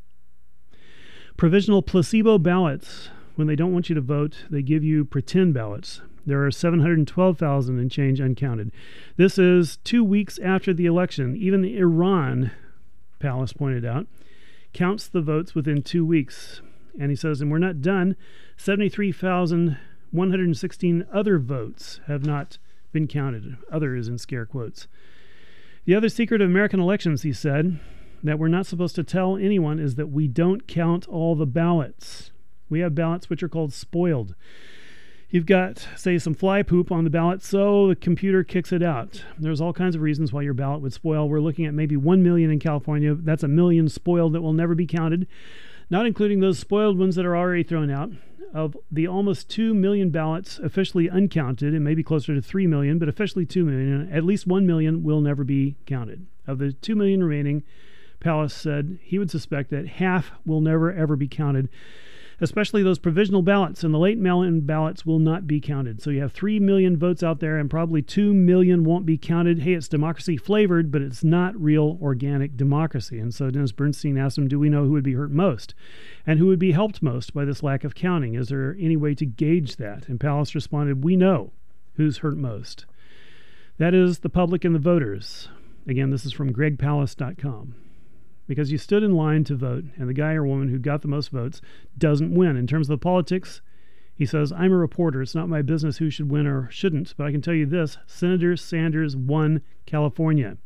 Provisional placebo ballots. When they don't want you to vote, they give you pretend ballots. There are seven hundred twelve thousand and change uncounted. This is two weeks after the election. Even Iran, Palast pointed out, counts the votes within two weeks. And he says, and we're not done. seventy-three thousand one hundred sixteen other votes have not been counted. Other is in scare quotes. The other secret of American elections, he said, that we're not supposed to tell anyone is that we don't count all the ballots. We have ballots which are called spoiled. You've got, say, some fly poop on the ballot, so the computer kicks it out. There's all kinds of reasons why your ballot would spoil. We're looking at maybe one million in California. That's a million spoiled that will never be counted, not including those spoiled ones that are already thrown out. Of the almost two million ballots officially uncounted, it may be closer to three million, but officially two million, at least one million will never be counted. Of the two million remaining, Pallas said he would suspect that half will never, ever be counted, especially those provisional ballots, and the late mail-in ballots will not be counted. So you have three million votes out there, and probably two million won't be counted. Hey, it's democracy flavored, but it's not real organic democracy. And so Dennis Bernstein asked him, do we know who would be hurt most? And who would be helped most by this lack of counting? Is there any way to gauge that? And Pallas responded, we know who's hurt most. That is the public and the voters. Again, this is from greg pallas dot com. Because you stood in line to vote, and the guy or woman who got the most votes doesn't win. In terms of the politics, he says, I'm a reporter. It's not my business who should win or shouldn't, but I can tell you this, Senator Sanders won California.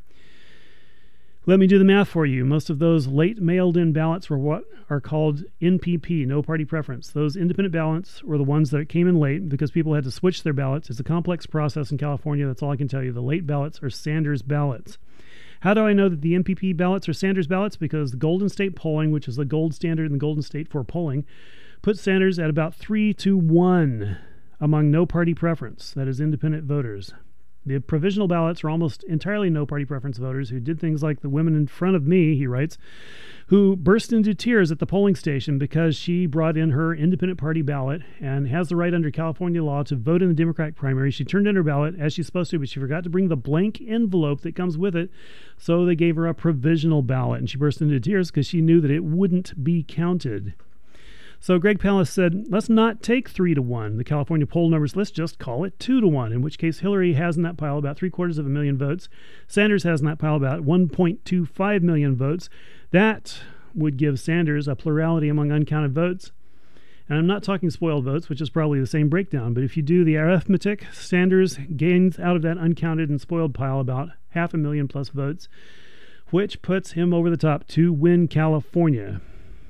Let me do the math for you. Most of those late mailed-in ballots were what are called N P P, no party preference. Those independent ballots were the ones that came in late because people had to switch their ballots. It's a complex process in California. That's all I can tell you. The late ballots are Sanders ballots. How do I know that the N P P ballots are Sanders ballots? Because the Golden State polling, which is the gold standard in the Golden State for polling, puts Sanders at about three to one among no party preference, that is independent voters. The provisional ballots are almost entirely no party preference voters who did things like the women in front of me, he writes, who burst into tears at the polling station because she brought in her independent party ballot and has the right under California law to vote in the Democratic primary. She turned in her ballot as she's supposed to, but she forgot to bring the blank envelope that comes with it, so they gave her a provisional ballot, and she burst into tears because she knew that it wouldn't be counted. So Greg Pallas said, let's not take three to one, the California poll numbers. Let's just call it two to one, in which case Hillary has in that pile about three quarters of a million votes. Sanders has in that pile about one point two five million votes. That would give Sanders a plurality among uncounted votes. And I'm not talking spoiled votes, which is probably the same breakdown. But if you do the arithmetic, Sanders gains out of that uncounted and spoiled pile about half a million plus votes, which puts him over the top to win California.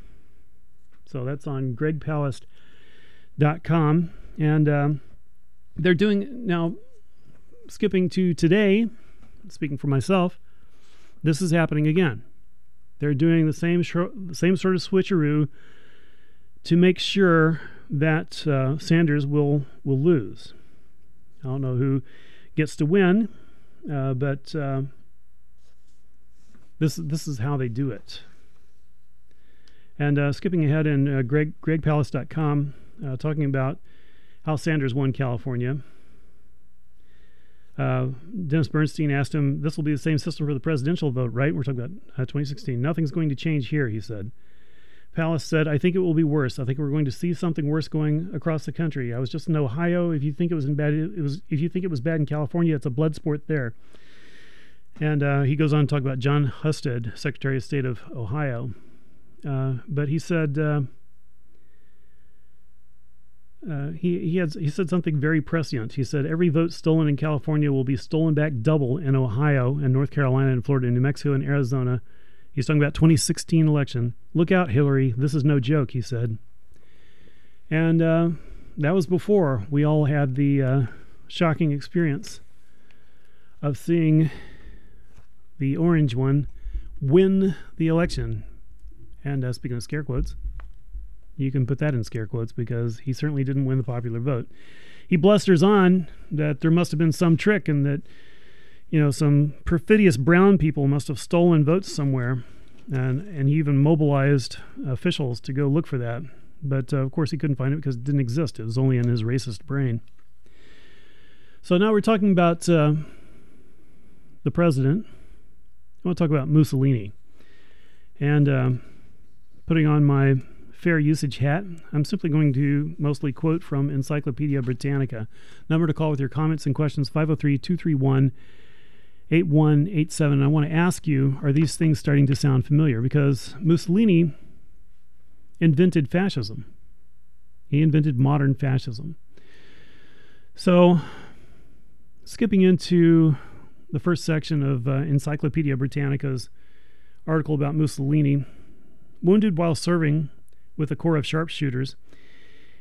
So that's on greg pallas dot com. And um, they're doing, now, skipping to today, speaking for myself, this is happening again. They're doing the same, sh- the same sort of switcheroo to make sure that uh, Sanders will, will lose. I don't know who gets to win, uh, but uh, this, this is how they do it. And uh, skipping ahead in uh, greg greg pallas dot com, uh, talking about how Sanders won California. Uh, Dennis Bernstein asked him, this will be the same system for the presidential vote, right? We're talking about uh, twenty sixteen. Nothing's going to change here, he said. Pallas said, I think it will be worse. I think we're going to see something worse going across the country. I was just in Ohio. If you think it was in bad, it was. If you think it was bad in California, it's a blood sport there. And uh, he goes on to talk about John Husted, Secretary of State of Ohio. Uh, but he said uh, uh, he he had he said something very prescient. He said every vote stolen in California will be stolen back double in Ohio and North Carolina and Florida and New Mexico and Arizona. He's talking about twenty sixteen election. Look out, Hillary. This is no joke, he said. And uh, that was before we all had the uh, shocking experience of seeing the orange one win the election. And uh, speaking of scare quotes, you can put that in scare quotes because he certainly didn't win the popular vote. He blusters on that there must have been some trick and that, you know, some perfidious brown people must have stolen votes somewhere. And, and he even mobilized officials to go look for that. But, uh, of course, he couldn't find it because it didn't exist. It was only in his racist brain. So now we're talking about uh, the president. I want to talk about Mussolini. And... Uh, Putting on my fair usage hat, I'm simply going to mostly quote from Encyclopedia Britannica. Number to call with your comments and questions, five oh three, two three one, eight one eight seven. I want to ask you, are these things starting to sound familiar? Because Mussolini invented fascism. He invented modern fascism. So, skipping into the first section of uh, Encyclopedia Britannica's article about Mussolini, wounded while serving with a corps of sharpshooters,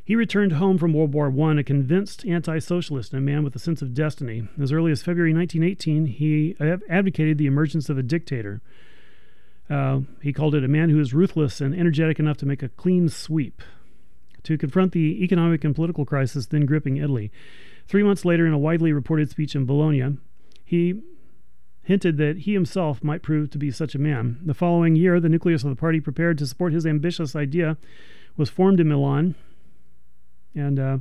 He returned home from World War One a convinced anti-socialist and a man with a sense of destiny. As early as February nineteen eighteen, he advocated the emergence of a dictator. Uh, he called it a man who is ruthless and energetic enough to make a clean sweep to confront the economic and political crisis then gripping Italy. Three months later, in a widely reported speech in Bologna, he hinted that he himself might prove to be such a man. The following year, the nucleus of the party prepared to support his ambitious idea was formed in Milan. And uh,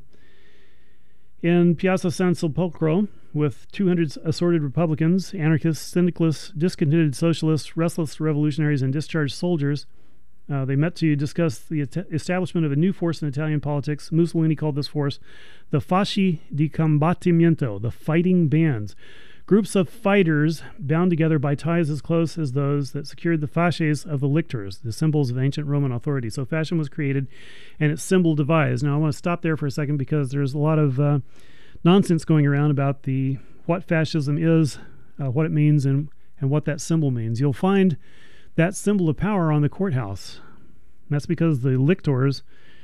in Piazza San Sepolcro, with two hundred assorted Republicans, anarchists, syndicalists, discontented socialists, restless revolutionaries, and discharged soldiers, uh, they met to discuss the et- establishment of a new force in Italian politics. Mussolini called this force the Fasci di Combattimento, the fighting bands. Groups of fighters bound together by ties as close as those that secured the fasces of the lictors, the symbols of ancient Roman authority. So fascism was created and its symbol devised. Now I want to stop there for a second because there's a lot of uh, nonsense going around about the what fascism is, uh, what it means, and, and what that symbol means. You'll find that symbol of power on the courthouse. And that's because the lictors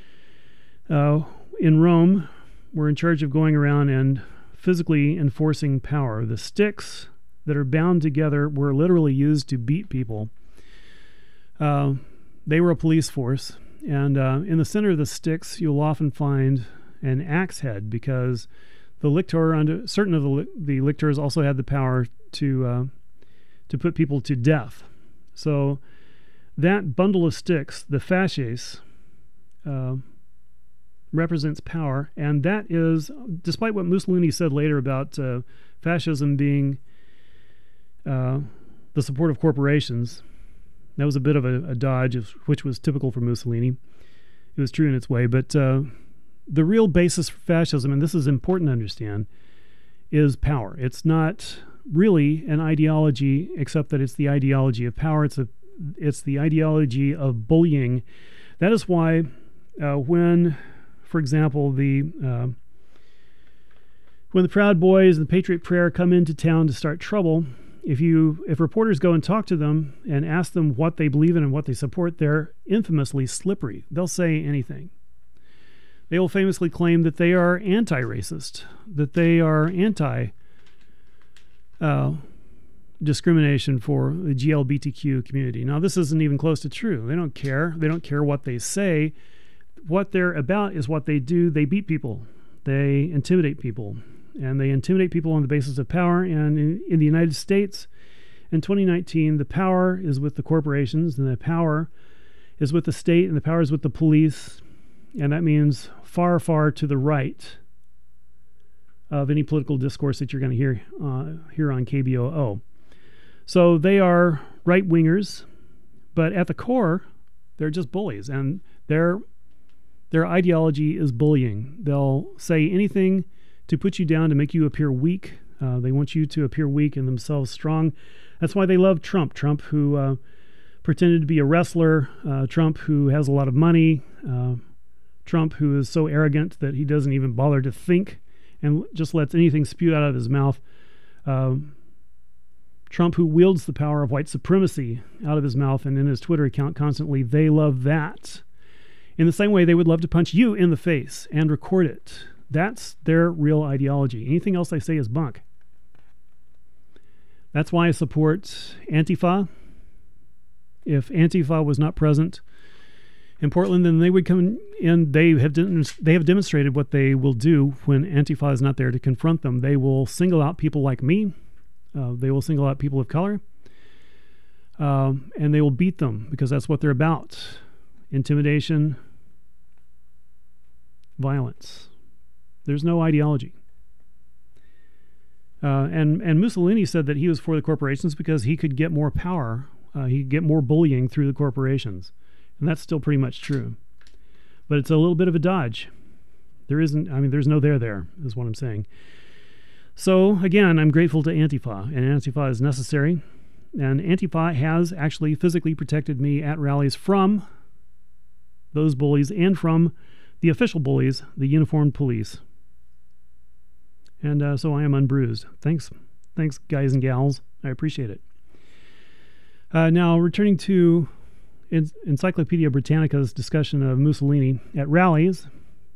uh, in Rome were in charge of going around and physically enforcing power. The sticks that are bound together were literally used to beat people. Uh, they were a police force, and uh, in the center of the sticks, you'll often find an axe head because the lictor, under certain of the, the lictors, also had the power to uh, to put people to death. So that bundle of sticks, the fasces, uh, represents power, and that is, despite what Mussolini said later about uh, fascism being uh, the support of corporations, that was a bit of a, a dodge, of, which was typical for Mussolini. It was true in its way, but uh, the real basis for fascism, and this is important to understand, is power. It's not really an ideology, except that it's the ideology of power. It's a, it's the ideology of bullying. That is why uh, when For example, the uh, when the Proud Boys and the Patriot Prayer come into town to start trouble, if you if reporters go and talk to them and ask them what they believe in and what they support, they're infamously slippery. They'll say anything. They will famously claim that they are anti-racist, that they are anti uh, discrimination for the G L B T Q community. Now, this isn't even close to true. They don't care. They don't care what they say. What they're about is what they do. They beat people. They intimidate people. And they intimidate people on the basis of power. And in, in the United States, in twenty nineteen, the power is with the corporations, and the power is with the state, and the power is with the police. And that means far, far to the right of any political discourse that you're going to hear uh, here on K B O O. So they are right-wingers, but at the core, they're just bullies. And they're Their ideology is bullying. They'll say anything to put you down, to make you appear weak. Uh, they want you to appear weak and themselves strong. That's why they love Trump. Trump, who uh, pretended to be a wrestler. Uh, Trump, who has a lot of money. Uh, Trump, who is so arrogant that he doesn't even bother to think and just lets anything spew out of his mouth. Uh, Trump, who wields the power of white supremacy out of his mouth and in his Twitter account constantly. They love that. In the same way, they would love to punch you in the face and record it. That's their real ideology. Anything else they say is bunk. That's why I support Antifa. If Antifa was not present in Portland, then they would come in. They have de- they have demonstrated what they will do when Antifa is not there to confront them. They will single out people like me. Uh, they will single out people of color. Um, and they will beat them because that's what they're about. Intimidation, violence. There's no ideology. Uh, and, and Mussolini said that he was for the corporations because he could get more power. Uh, he could get more bullying through the corporations. And that's still pretty much true. But it's a little bit of a dodge. There isn't, I mean, there's no there there, is what I'm saying. So, again, I'm grateful to Antifa. And Antifa is necessary. And Antifa has actually physically protected me at rallies from those bullies and from the official bullies, the uniformed police. And uh, so I am unbruised. Thanks. Thanks, guys and gals. I appreciate it. Uh, now, returning to En- Encyclopedia Britannica's discussion of Mussolini at rallies,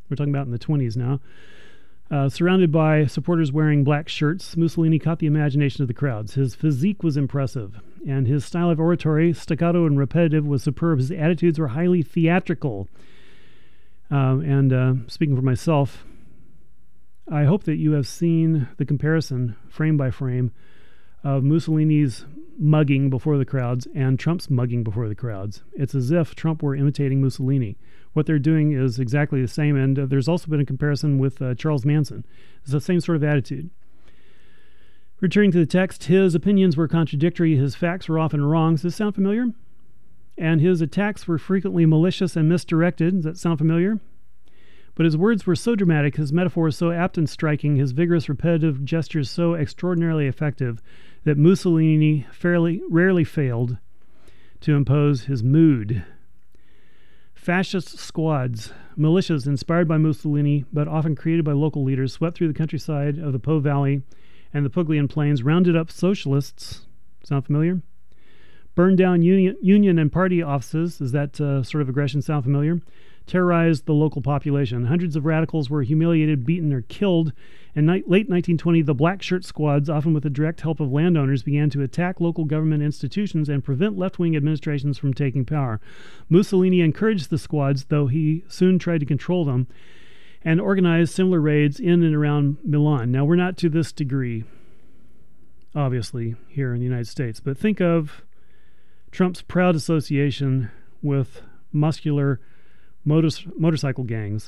We're talking about in the twenties now. Uh, surrounded by supporters wearing black shirts, Mussolini caught the imagination of the crowds. His physique was impressive, and his style of oratory, staccato and repetitive, was superb. His attitudes were highly theatrical. Uh, and uh, speaking for myself, I hope that you have seen the comparison, frame by frame, of Mussolini's mugging before the crowds and Trump's mugging before the crowds. It's as if Trump were imitating Mussolini. What they're doing is exactly the same, and uh, there's also been a comparison with uh, Charles Manson. It's the same sort of attitude. Returning to the text, his opinions were contradictory, his facts were often wrong. Does this sound familiar? And his attacks were frequently malicious and misdirected. Does that sound familiar? But his words were so dramatic, his metaphors so apt and striking, his vigorous, repetitive gestures so extraordinarily effective that Mussolini fairly, rarely failed to impose his mood. Fascist squads, militias inspired by Mussolini, but often created by local leaders, swept through the countryside of the Po Valley and the Puglian Plains, rounded up socialists. Sound familiar? Burned down union, union and party offices. Does that uh, sort of aggression sound familiar? Terrorized the local population. Hundreds of radicals were humiliated, beaten, or killed. In ni- late nineteen twenty, the black shirt squads, often with the direct help of landowners, began to attack local government institutions and prevent left-wing administrations from taking power. Mussolini encouraged the squads, though he soon tried to control them, and organized similar raids in and around Milan. Now, we're not to this degree, obviously, here in the United States, but think of Trump's proud association with muscular motor- motorcycle gangs.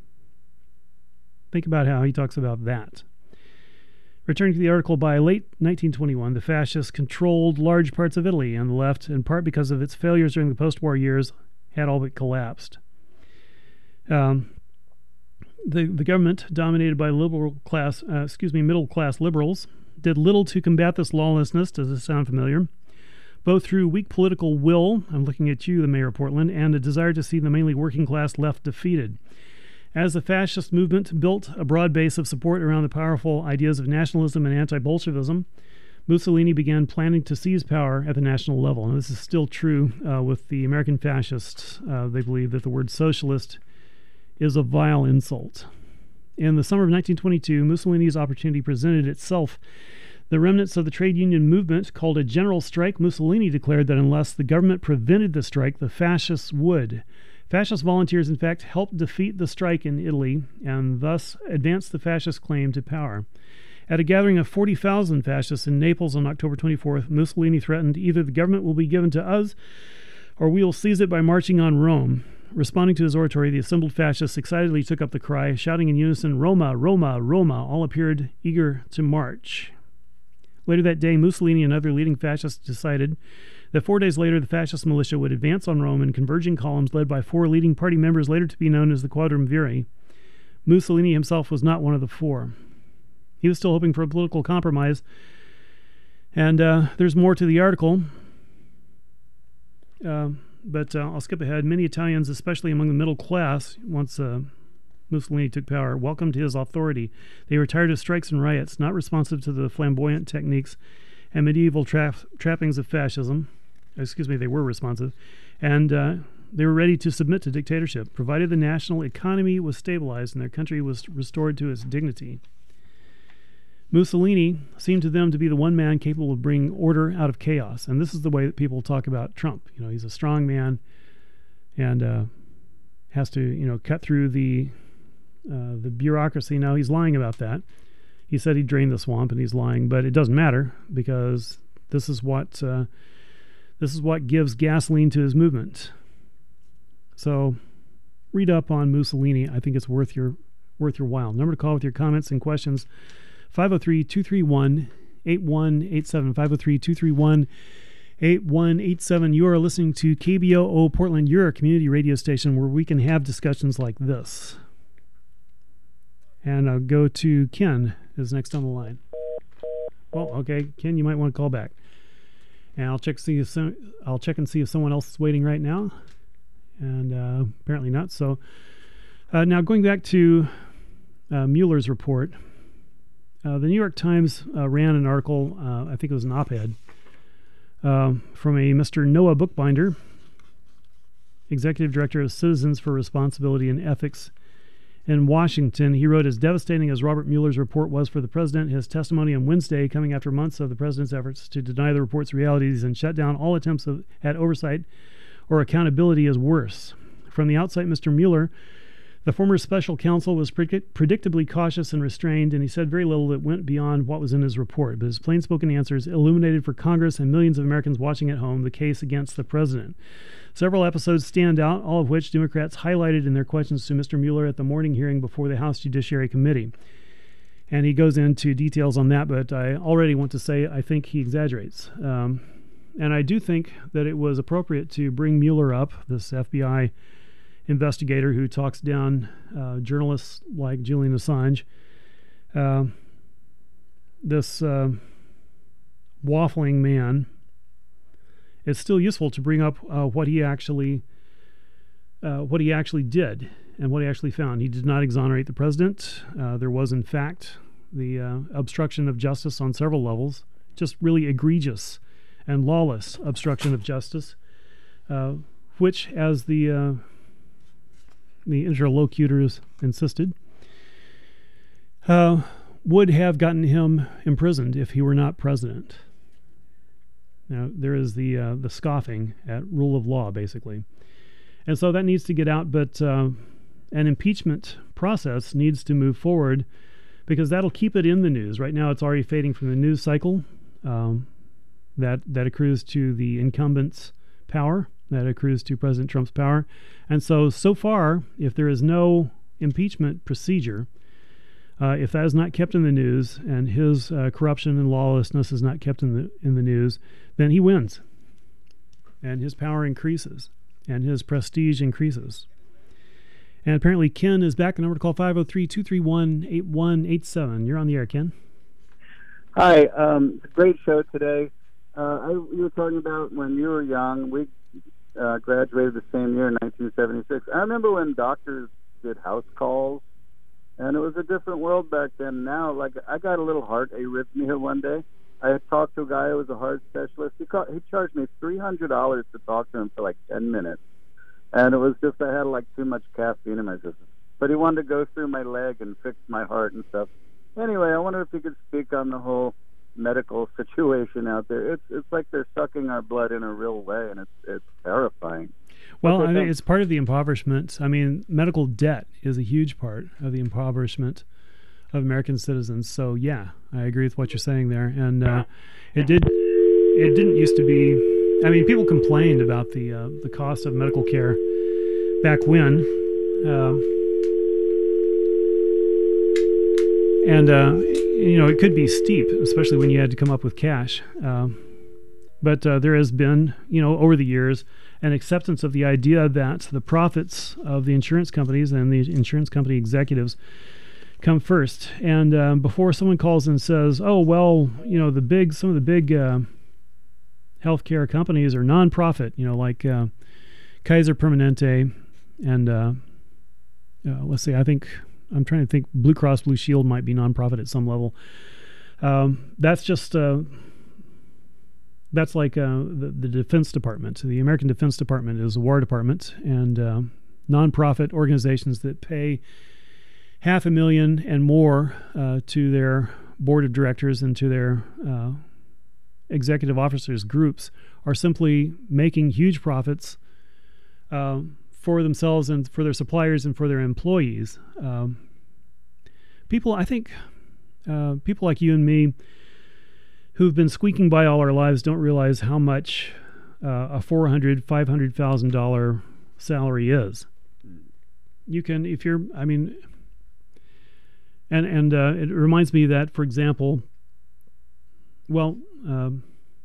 Think about how he talks about that. Returning to the article, by late nineteen twenty-one, the fascists controlled large parts of Italy, and the left, in part because of its failures during the post-war years, had all but collapsed. Um, the the government, dominated by liberal class, uh, excuse me, middle class liberals, did little to combat this lawlessness. Does this sound familiar? Both through weak political will, I'm looking at you, the mayor of Portland, and a desire to see the mainly working class left defeated. As the fascist movement built a broad base of support around the powerful ideas of nationalism and anti-Bolshevism, Mussolini began planning to seize power at the national level. And this is still true uh, with the American fascists. Uh, they believe that the word socialist is a vile insult. In the summer of nineteen twenty-two, Mussolini's opportunity presented itself. The remnants of the trade union movement called a general strike. Mussolini declared that unless the government prevented the strike, the fascists would. Fascist volunteers, in fact, helped defeat the strike in Italy and thus advance the fascist claim to power. At a gathering of forty thousand fascists in Naples on October twenty-fourth, Mussolini threatened, either the government will be given to us or we will seize it by marching on Rome. Responding to his oratory, the assembled fascists excitedly took up the cry, shouting in unison, Roma, Roma, Roma. All appeared eager to march. Later that day, Mussolini and other leading fascists decided that four days later, the fascist militia would advance on Rome in converging columns led by four leading party members later to be known as the Quadriumviri. Mussolini himself was not one of the four. He was still hoping for a political compromise. And uh, there's more to the article. Uh, but uh, I'll skip ahead. Many Italians, especially among the middle class, once uh, Mussolini took power, welcomed his authority. They were tired of strikes and riots, not responsive to the flamboyant techniques and medieval tra- trappings of fascism. Excuse me, they were responsive. And uh, they were ready to submit to dictatorship, provided the national economy was stabilized and their country was restored to its dignity. Mussolini seemed to them to be the one man capable of bringing order out of chaos. And this is the way that people talk about Trump. You know, he's a strong man and uh, has to, you know, cut through the uh, the bureaucracy. Now, he's lying about that. He said he drained the swamp, and he's lying, but it doesn't matter because this is what uh, this is what gives gasoline to his movement. So, read up on Mussolini. I think it's worth your worth your while. Number to call with your comments and questions: five oh three, two three one, eight one eight seven. five oh three, two three one, eight one eight seven. You are listening to K B O O Portland. You're a community radio station where we can have discussions like this. And I'll go to Ken is next on the line. Well, okay, Ken, you might want to call back. And I'll check see if some, I'll check and see if someone else is waiting right now. And uh, apparently not. So uh, now going back to uh, Mueller's report, uh, the New York Times uh, ran an article, uh, I think it was an op-ed, uh, from a Mister Noah Bookbinder, Executive Director of Citizens for Responsibility and Ethics in Washington. He wrote, as devastating as Robert Mueller's report was for the president, his testimony on Wednesday, coming after months of the president's efforts to deny the report's realities and shut down all attempts of, at oversight or accountability, is worse. From the outset, Mister Mueller, the former special counsel, was predict- predictably cautious and restrained, and he said very little that went beyond what was in his report. But his plain-spoken answers illuminated for Congress and millions of Americans watching at home the case against the president. Several episodes stand out, all of which Democrats highlighted in their questions to Mister Mueller at the morning hearing before the House Judiciary Committee. And he goes into details on that, but I already want to say I think he exaggerates. Um, and I do think that it was appropriate to bring Mueller up, this F B I investigator who talks down uh, journalists like Julian Assange. Uh, this uh, waffling man. It's still useful to bring up uh, what he actually uh, what he actually did and what he actually found. He did not exonerate the president. Uh, there was, in fact, the uh, obstruction of justice on several levels, just really egregious and lawless obstruction of justice, uh, which, as the uh, the interlocutors insisted, uh, would have gotten him imprisoned if he were not president. Now, there is the uh, the scoffing at rule of law, basically. And so that needs to get out, but uh, an impeachment process needs to move forward because that'll keep it in the news. Right now, it's already fading from the news cycle. Um, that, that accrues to the incumbent's power. That accrues to President Trump's power. And so, so far, if there is no impeachment procedure, Uh, if that is not kept in the news and his uh, corruption and lawlessness is not kept in the in the news, then he wins, and his power increases, and his prestige increases. And apparently, Ken is back. The number to call five oh three, two three one, eight one eight seven. You're on the air, Ken. Hi, um, great show today. Uh, I, you were talking about when you were young. We uh, graduated the same year in nineteen seventy-six. I remember when doctors did house calls. And it was a different world back then. Now, like, I got a little heart arrhythmia one day. I had talked to a guy who was a heart specialist. He, called, he charged me three hundred dollars to talk to him for like ten minutes. And it was just I had like too much caffeine in my system. But he wanted to go through my leg and fix my heart and stuff. Anyway, I wonder if you could speak on the whole medical situation out there. It's it's like they're sucking our blood in a real way, and it's it's terrifying. Well, I think it's part of the impoverishment. I mean, medical debt is a huge part of the impoverishment of American citizens. So, yeah, I agree with what you're saying there. And uh, it did. It didn't used to be. I mean, people complained about the uh, the cost of medical care back when, uh, and uh, you know, it could be steep, especially when you had to come up with cash. Uh, but uh, there has been, you know, over the years, an acceptance of the idea that the profits of the insurance companies and the insurance company executives come first. And uh, before someone calls and says, "Oh, well, you know, the big, some of the big uh, healthcare companies are nonprofit," you know, like uh, Kaiser Permanente, and uh, uh, let's see, I think I'm trying to think, Blue Cross Blue Shield might be nonprofit at some level. Um, that's just. Uh, That's like uh, the, the Defense Department. The American Defense Department is a War Department, and uh, nonprofit organizations that pay half a million and more uh, to their board of directors and to their uh, executive officers groups are simply making huge profits uh, for themselves and for their suppliers and for their employees. Um, people, I think, uh, people like you and me, who've been squeaking by all our lives, don't realize how much uh, a four hundred thousand dollars, five hundred thousand dollars salary is. You can, if you're, I mean, and and uh, it reminds me that, for example, well, um,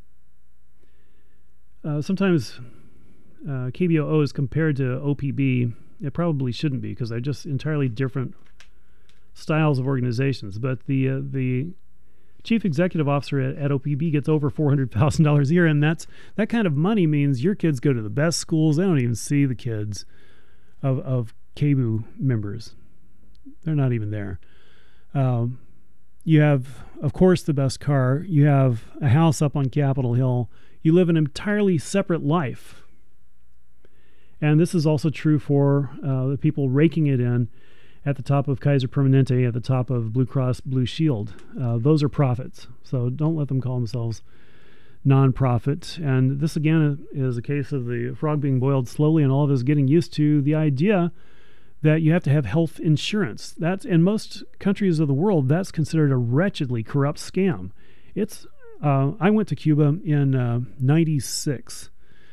uh, sometimes uh, K B O O is compared to O P B. It probably shouldn't be, because they're just entirely different styles of organizations. But the uh, the chief executive officer at, at O P B gets over four hundred thousand dollars a year, and that's that kind of money means your kids go to the best schools. They don't even see the kids of of K B O members. They're not even there. Um, you have, of course, the best car. You have a house up on Capitol Hill. You live an entirely separate life. And this is also true for uh, the people raking it in at the top of Kaiser Permanente, at the top of Blue Cross Blue Shield. Uh, those are profits. So don't let them call themselves non-profit. And this, again, is a case of the frog being boiled slowly and all of us getting used to the idea that you have to have health insurance. That's, in most countries of the world, that's considered a wretchedly corrupt scam. It's. Uh, I went to Cuba in uh, ninety-six,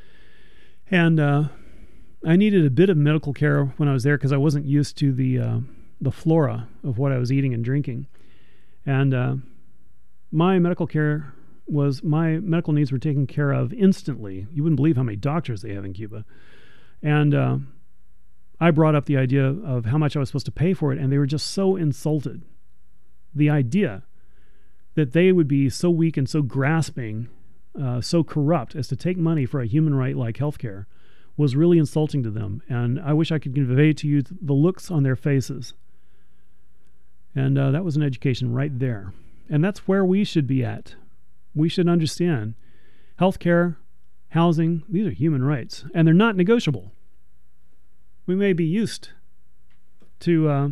and uh, I needed a bit of medical care when I was there because I wasn't used to the uh, the flora of what I was eating and drinking. And uh, my medical care was, my medical needs were taken care of instantly. You wouldn't believe how many doctors they have in Cuba. And uh, I brought up the idea of how much I was supposed to pay for it, and they were just so insulted. The idea that they would be so weak and so grasping, uh, so corrupt as to take money for a human right like healthcare was really insulting to them. And I wish I could convey to you the looks on their faces. And uh, that was an education right there. And that's where we should be at. We should understand healthcare, housing, these are human rights, and they're not negotiable. We may be used to uh,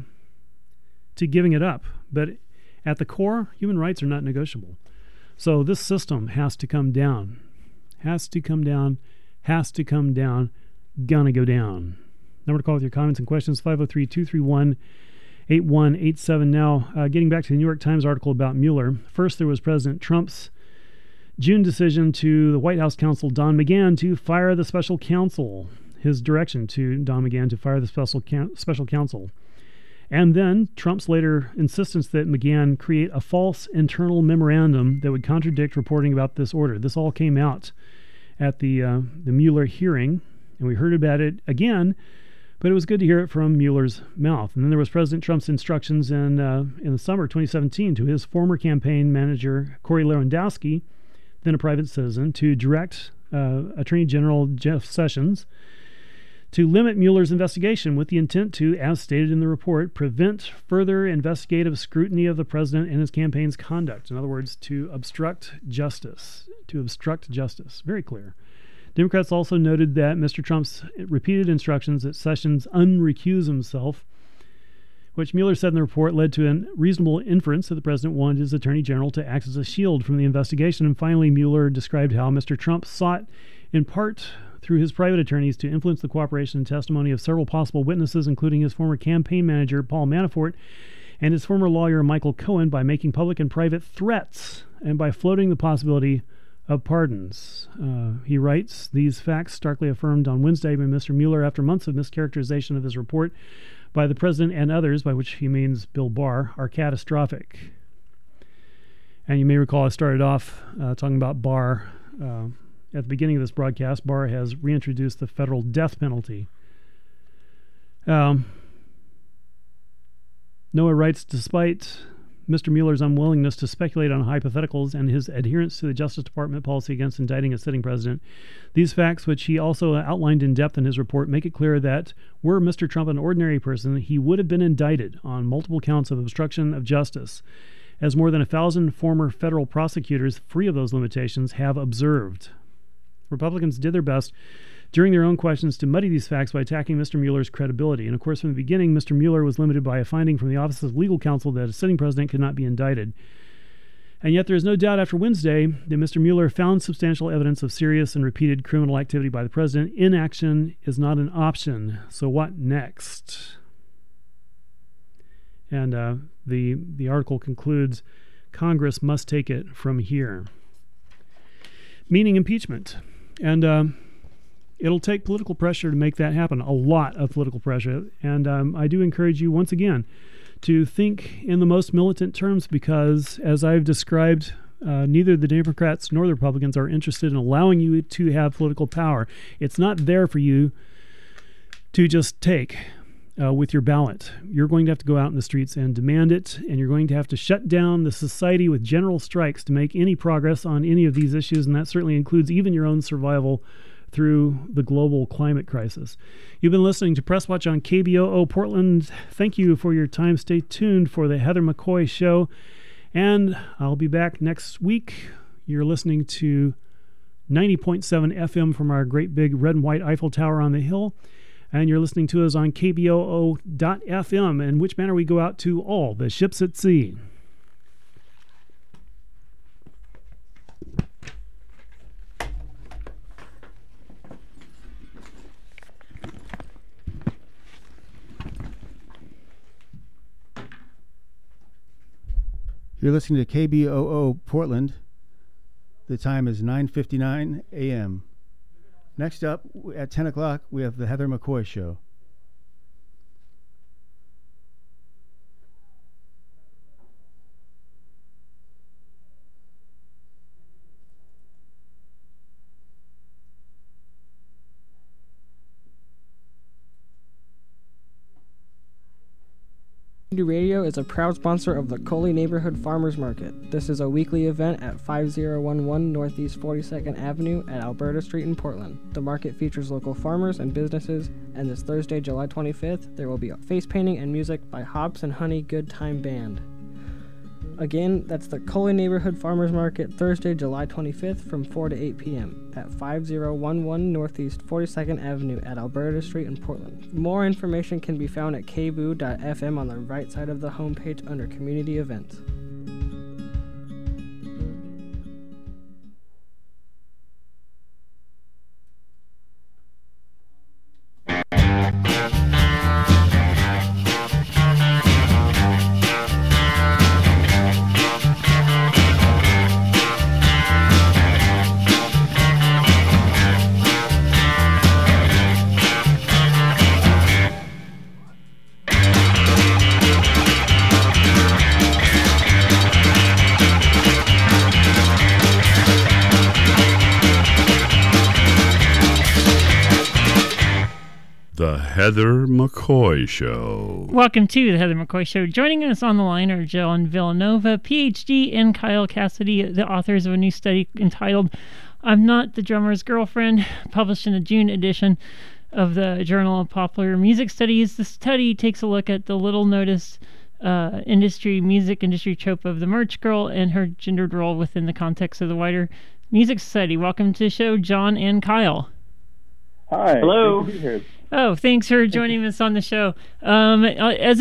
to giving it up, but at the core, human rights are not negotiable. So this system has to come down. Has to come down. Has to come down. Gonna go down. Number to call with your comments and questions, five oh three, two three one, eight one eight seven. Now, uh, getting back to the New York Times article about Mueller. First, there was President Trump's June decision to the White House counsel Don McGahn to fire the special counsel. His direction to Don McGahn to fire the special special counsel. And then Trump's later insistence that McGahn create a false internal memorandum that would contradict reporting about this order. This all came out at the uh, the Mueller hearing, and we heard about it again, but it was good to hear it from Mueller's mouth. And then there was President Trump's instructions in uh, in the summer twenty seventeen to his former campaign manager, Corey Lewandowski, then a private citizen, to direct uh, Attorney General Jeff Sessions to limit Mueller's investigation with the intent to, as stated in the report, prevent further investigative scrutiny of the president and his campaign's conduct. In other words, to obstruct justice. To obstruct justice. Very clear. Democrats also noted that Mister Trump's repeated instructions that Sessions unrecuse himself, which Mueller said in the report led to a reasonable inference that the president wanted his attorney general to act as a shield from the investigation. And finally, Mueller described how Mister Trump sought, in part through his private attorneys, to influence the cooperation and testimony of several possible witnesses, including his former campaign manager, Paul Manafort, and his former lawyer, Michael Cohen, by making public and private threats and by floating the possibility of pardons. Uh, he writes, these facts, starkly affirmed on Wednesday by Mister Mueller after months of mischaracterization of his report by the president and others, by which he means Bill Barr, are catastrophic. And you may recall I started off uh, talking about Barr. Uh, At the beginning of this broadcast, Barr has reintroduced the federal death penalty. Um, Noah writes, despite Mister Mueller's unwillingness to speculate on hypotheticals and his adherence to the Justice Department policy against indicting a sitting president, these facts, which he also outlined in depth in his report, make it clear that were Mister Trump an ordinary person, he would have been indicted on multiple counts of obstruction of justice, as more than a thousand former federal prosecutors, free of those limitations, have observed. Republicans did their best during their own questions to muddy these facts by attacking Mister Mueller's credibility. And of course, from the beginning, Mister Mueller was limited by a finding from the Office of Legal Counsel that a sitting president could not be indicted. And yet there is no doubt after Wednesday that Mister Mueller found substantial evidence of serious and repeated criminal activity by the president. Inaction is not an option. So what next? And uh, the, the article concludes, Congress must take it from here. Meaning impeachment. And uh, it'll take political pressure to make that happen, a lot of political pressure. And um, I do encourage you once again to think in the most militant terms because, as I've described, uh, neither the Democrats nor the Republicans are interested in allowing you to have political power. It's not there for you to just take uh, with your ballot. You're going to have to go out in the streets and demand it, and you're going to have to shut down the society with general strikes to make any progress on any of these issues, and that certainly includes even your own survival through the global climate crisis. You've been listening to Press Watch on K B O O Portland. Thank you for your time. Stay tuned for the Heather McCoy Show, and I'll be back next week. You're listening to ninety point seven F M from our great big red and white Eiffel Tower on the hill. And you're listening to us on K B O O dot F M, in which manner we go out to all the ships at sea. You're listening to K B O O Portland. The time is nine fifty-nine a.m. Next up, at ten o'clock, we have the Heather McCoy Show. Radio is a proud sponsor of the Coley Neighborhood Farmers Market. This is a weekly event at five oh one one Northeast forty-second Avenue at Alberta Street in Portland. The market features local farmers and businesses, and this Thursday, July twenty-fifth, there will be face painting and music by Hops and Honey Good Time Band. Again, that's the Coley Neighborhood Farmers Market, Thursday, July twenty-fifth from four to eight p.m. at five oh one one Northeast forty-second Avenue at Alberta Street in Portland. More information can be found at k b o o dot f m on the right side of the homepage under Community Events. Heather McCoy Show. Welcome to the Heather McCoy Show. Joining us on the line are John Villanova, P H D, and Kyle Cassidy, the authors of a new study entitled I'm Not the Drummer's Girlfriend, published in the June edition of the Journal of Popular Music Studies. The study takes a look at the little-noticed uh, industry, music industry trope of the merch girl and her gendered role within the context of the wider music society. Welcome to the show, John and Kyle. Hi. Hello. Good to be here. Oh, thanks for joining us on the show. Um, as